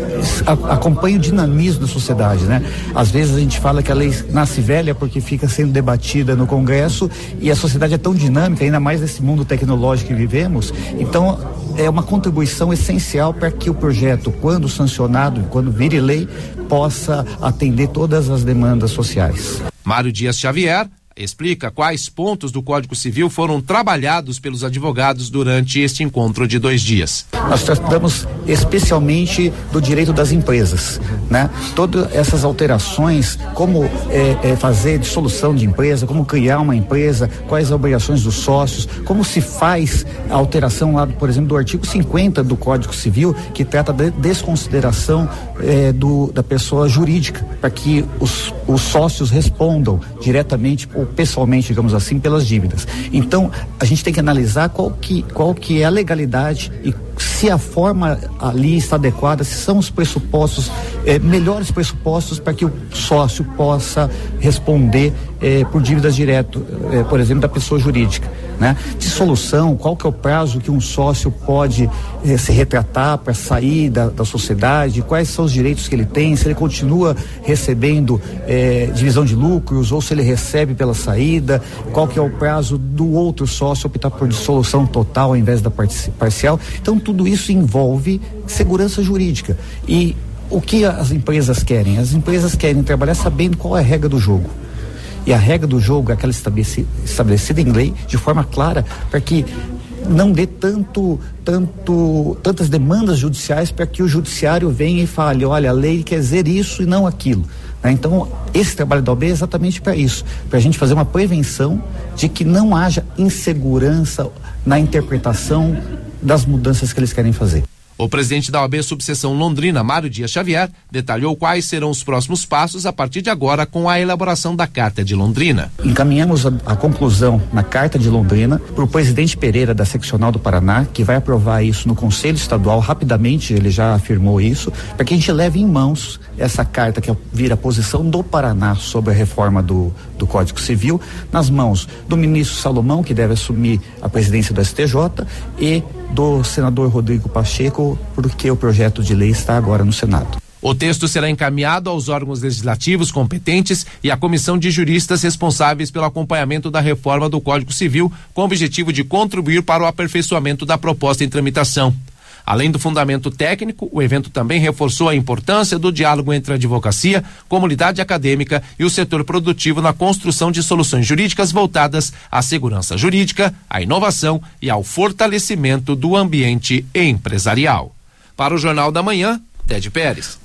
a, acompanhe o dinamismo da sociedade, né? Às vezes a gente fala que a lei nasce velha porque fica sendo debatida no Congresso e a sociedade é tão dinâmica, ainda mais nesse mundo tecnológico que vivemos, então é uma contribuição essencial para que o projeto, quando sancionado, quando vire lei, possa atender todas as demandas sociais. Mário Dias Xavier explica quais pontos do Código Civil foram trabalhados pelos advogados durante este encontro de dois dias. Nós tratamos especialmente do direito das empresas, né? Todas essas alterações, como é, é, fazer dissolução de empresa, como criar uma empresa, quais as obrigações dos sócios, como se faz a alteração lá, por exemplo, do artigo cinquenta do Código Civil, que trata da desconsideração é, do, da pessoa jurídica, para que os, os sócios respondam diretamente ou pessoalmente, digamos assim, pelas dívidas. Então, a gente tem que analisar qual que, qual que é a legalidade e se a forma ali está adequada, se são os pressupostos, eh, melhores pressupostos para que o sócio possa responder eh, por dívidas direto, eh, por exemplo, da pessoa jurídica, né? Dissolução, qual que é o prazo que um sócio pode eh, se retratar para sair da, da sociedade, quais são os direitos que ele tem, se ele continua recebendo eh, divisão de lucros ou se ele recebe pela saída, qual que é o prazo do outro sócio optar por dissolução total ao invés da parcial. Então tudo isso envolve segurança jurídica. E o que as empresas querem? As empresas querem trabalhar sabendo qual é a regra do jogo. E a regra do jogo é aquela estabelecida, estabelecida em lei de forma clara para que não dê tanto, tanto, tantas demandas judiciais para que o judiciário venha e fale, olha, a lei quer dizer isso e não aquilo. Então, esse trabalho da O A B é exatamente para isso, para a gente fazer uma prevenção de que não haja insegurança na interpretação das mudanças que eles querem fazer. O presidente da O A B subseção Londrina, Mário Dias Xavier, detalhou quais serão os próximos passos a partir de agora com a elaboração da Carta de Londrina. Encaminhamos a, a conclusão na Carta de Londrina para o presidente Pereira da Seccional do Paraná, que vai aprovar isso no Conselho Estadual rapidamente, ele já afirmou isso, para que a gente leve em mãos essa carta que vira a posição do Paraná sobre a reforma do, do Código Civil, nas mãos do ministro Salomão, que deve assumir a presidência do S T J, e do senador Rodrigo Pacheco, porque o projeto de lei está agora no Senado. O texto será encaminhado aos órgãos legislativos competentes e à comissão de juristas responsáveis pelo acompanhamento da reforma do Código Civil, com o objetivo de contribuir para o aperfeiçoamento da proposta em tramitação. Além do fundamento técnico, o evento também reforçou a importância do diálogo entre a advocacia, comunidade acadêmica e o setor produtivo na construção de soluções jurídicas voltadas à segurança jurídica, à inovação e ao fortalecimento do ambiente empresarial. Para o Jornal da Manhã, Ted Pérez.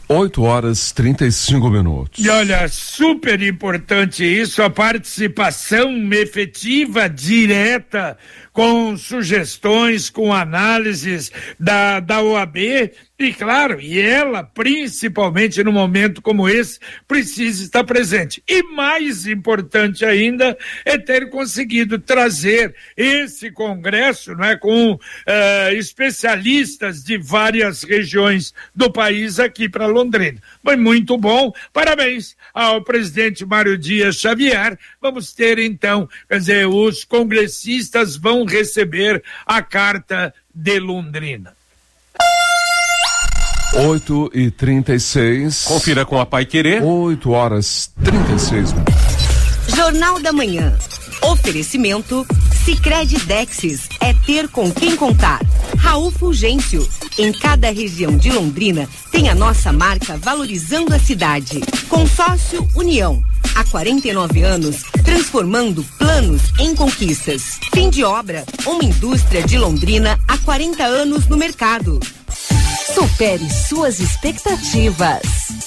oito horas e trinta e cinco minutos. E olha, super importante isso, a participação efetiva, direta, com sugestões, com análises da, da O A B, e claro, e ela, principalmente num momento como esse, precisa estar presente. E mais importante ainda é ter conseguido trazer esse congresso, não é, com uh, especialistas de várias regiões do país aqui para Londrina. Foi muito bom, parabéns ao presidente Mário Dias Xavier. Vamos ter então, quer dizer, os congressistas vão receber a carta de Londrina. oito e trinta e seis. Confira com a Pai Querer. oito horas e trinta e seis minutos. Jornal da Manhã. Oferecimento Sicredi Dexis. É ter com quem contar. Raul Fulgêncio. Em cada região de Londrina tem a nossa marca valorizando a cidade. Consórcio União. Há quarenta e nove anos, transformando planos em conquistas. Fim de obra. Uma indústria de Londrina há quarenta anos no mercado. Supere suas expectativas.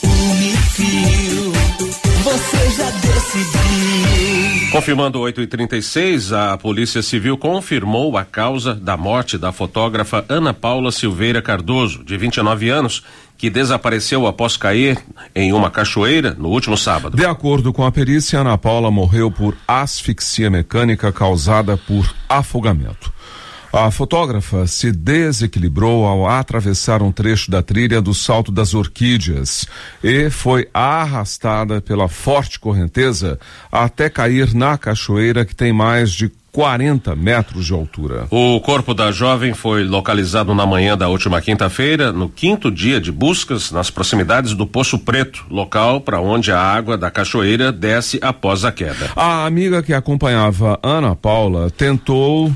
Unifil, você já decidiu. Confirmando oito e trinta e seis, a Polícia Civil confirmou a causa da morte da fotógrafa Ana Paula Silveira Cardoso, de vinte e nove anos, que desapareceu após cair em uma cachoeira no último sábado. De acordo com a perícia, Ana Paula morreu por asfixia mecânica causada por afogamento. A fotógrafa se desequilibrou ao atravessar um trecho da trilha do Salto das Orquídeas e foi arrastada pela forte correnteza até cair na cachoeira, que tem mais de quarenta metros de altura. O corpo da jovem foi localizado na manhã da última quinta-feira, no quinto dia de buscas, nas proximidades do Poço Preto, local para onde a água da cachoeira desce após a queda. A amiga que acompanhava Ana Paula tentou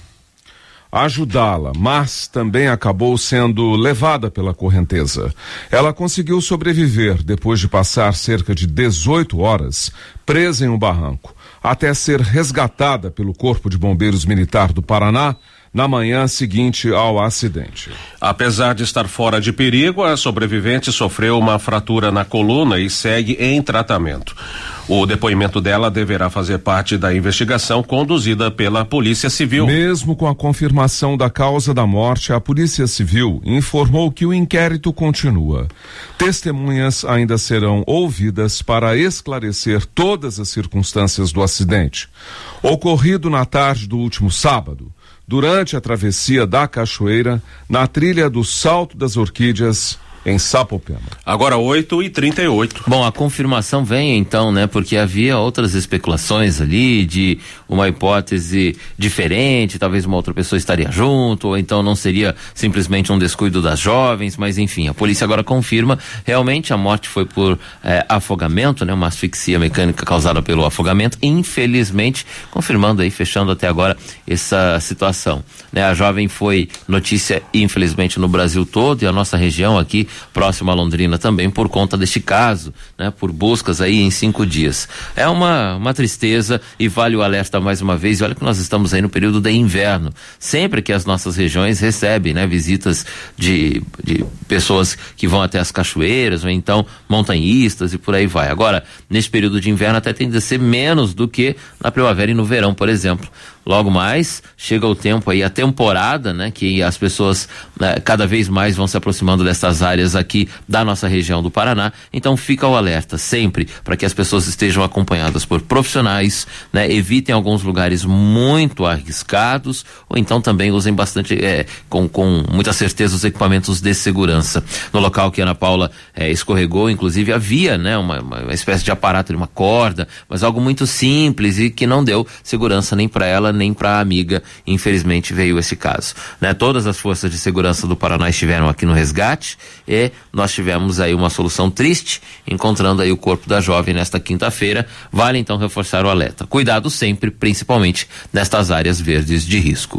ajudá-la, mas também acabou sendo levada pela correnteza. Ela conseguiu sobreviver depois de passar cerca de dezoito horas presa em um barranco, até ser resgatada pelo Corpo de Bombeiros Militar do Paraná na manhã seguinte ao acidente. Apesar de estar fora de perigo, a sobrevivente sofreu uma fratura na coluna e segue em tratamento. O depoimento dela deverá fazer parte da investigação conduzida pela Polícia Civil. Mesmo com a confirmação da causa da morte, a Polícia Civil informou que o inquérito continua. Testemunhas ainda serão ouvidas para esclarecer todas as circunstâncias do acidente. Ocorrido na tarde do último sábado, durante a travessia da cachoeira, na trilha do Salto das Orquídeas, em Sapopema. Agora oito e trinta e oito. Bom, a confirmação vem então, né? Porque havia outras especulações ali de uma hipótese diferente, talvez uma outra pessoa estaria junto, ou então não seria simplesmente um descuido das jovens, mas enfim, a polícia agora confirma, realmente a morte foi por eh, afogamento, né? Uma asfixia mecânica causada pelo afogamento, infelizmente, confirmando aí, fechando até agora essa situação, né? A jovem foi notícia, infelizmente, no Brasil todo e a nossa região aqui, próximo a Londrina também, por conta deste caso, né? Por buscas aí em cinco dias. É uma, uma tristeza e vale o alerta mais uma vez. E olha que nós estamos aí no período de inverno. Sempre que as nossas regiões recebem, né? Visitas de, de pessoas que vão até as cachoeiras ou então montanhistas e por aí vai. Agora, nesse período de inverno até tende a ser menos do que na primavera e no verão, por exemplo. Logo mais, chega o tempo aí, a temporada, né? Que as pessoas né, cada vez mais vão se aproximando dessas áreas aqui da nossa região do Paraná. Então fica o alerta sempre para que as pessoas estejam acompanhadas por profissionais, né? Evitem alguns lugares muito arriscados ou então também usem bastante, é, com, com muita certeza, os equipamentos de segurança. No local que a Ana Paula é, escorregou, inclusive havia, né? Uma, uma espécie de aparato, de uma corda, mas algo muito simples e que não deu segurança nem para ela nem para a amiga. Infelizmente veio esse caso, né? Todas as forças de segurança do Paraná estiveram aqui no resgate e nós tivemos aí uma solução triste, encontrando aí o corpo da jovem nesta quinta-feira. Vale então reforçar o alerta. Cuidado sempre, principalmente nestas áreas verdes de risco.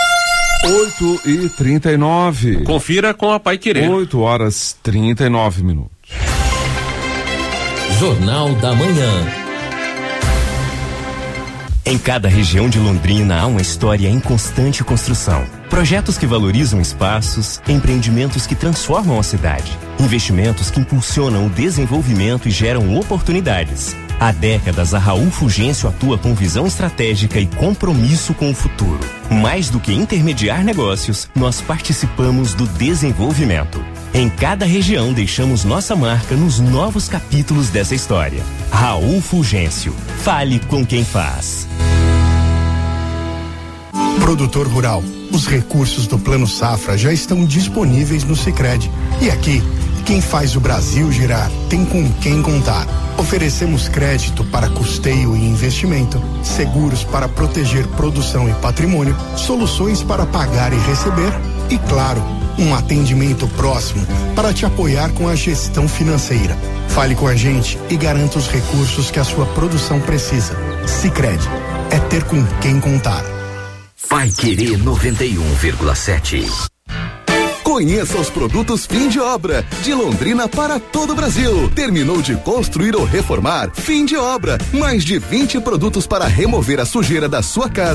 oito e trinta e nove. Confira com a Pai Querer. oito horas e trinta e nove minutos. Jornal da Manhã. Em cada região de Londrina há uma história em constante construção. Projetos que valorizam espaços, empreendimentos que transformam a cidade, investimentos que impulsionam o desenvolvimento e geram oportunidades. Há décadas, a Raul Fulgêncio atua com visão estratégica e compromisso com o futuro. Mais do que intermediar negócios, nós participamos do desenvolvimento. Em cada região, deixamos nossa marca nos novos capítulos dessa história. Raul Fulgêncio. Fale com quem faz. Produtor rural, os recursos do Plano Safra já estão disponíveis no Sicredi. E aqui, quem faz o Brasil girar tem com quem contar. Oferecemos crédito para custeio e investimento, seguros para proteger produção e patrimônio, soluções para pagar e receber e, claro, um atendimento próximo para te apoiar com a gestão financeira. Fale com a gente e garanta os recursos que a sua produção precisa. Sicredi, é ter com quem contar. Paiquerê noventa e um vírgula sete. Conheça os produtos Fim de Obra, de Londrina para todo o Brasil. Terminou de construir ou reformar? Fim de Obra. Mais de vinte produtos para remover a sujeira da sua casa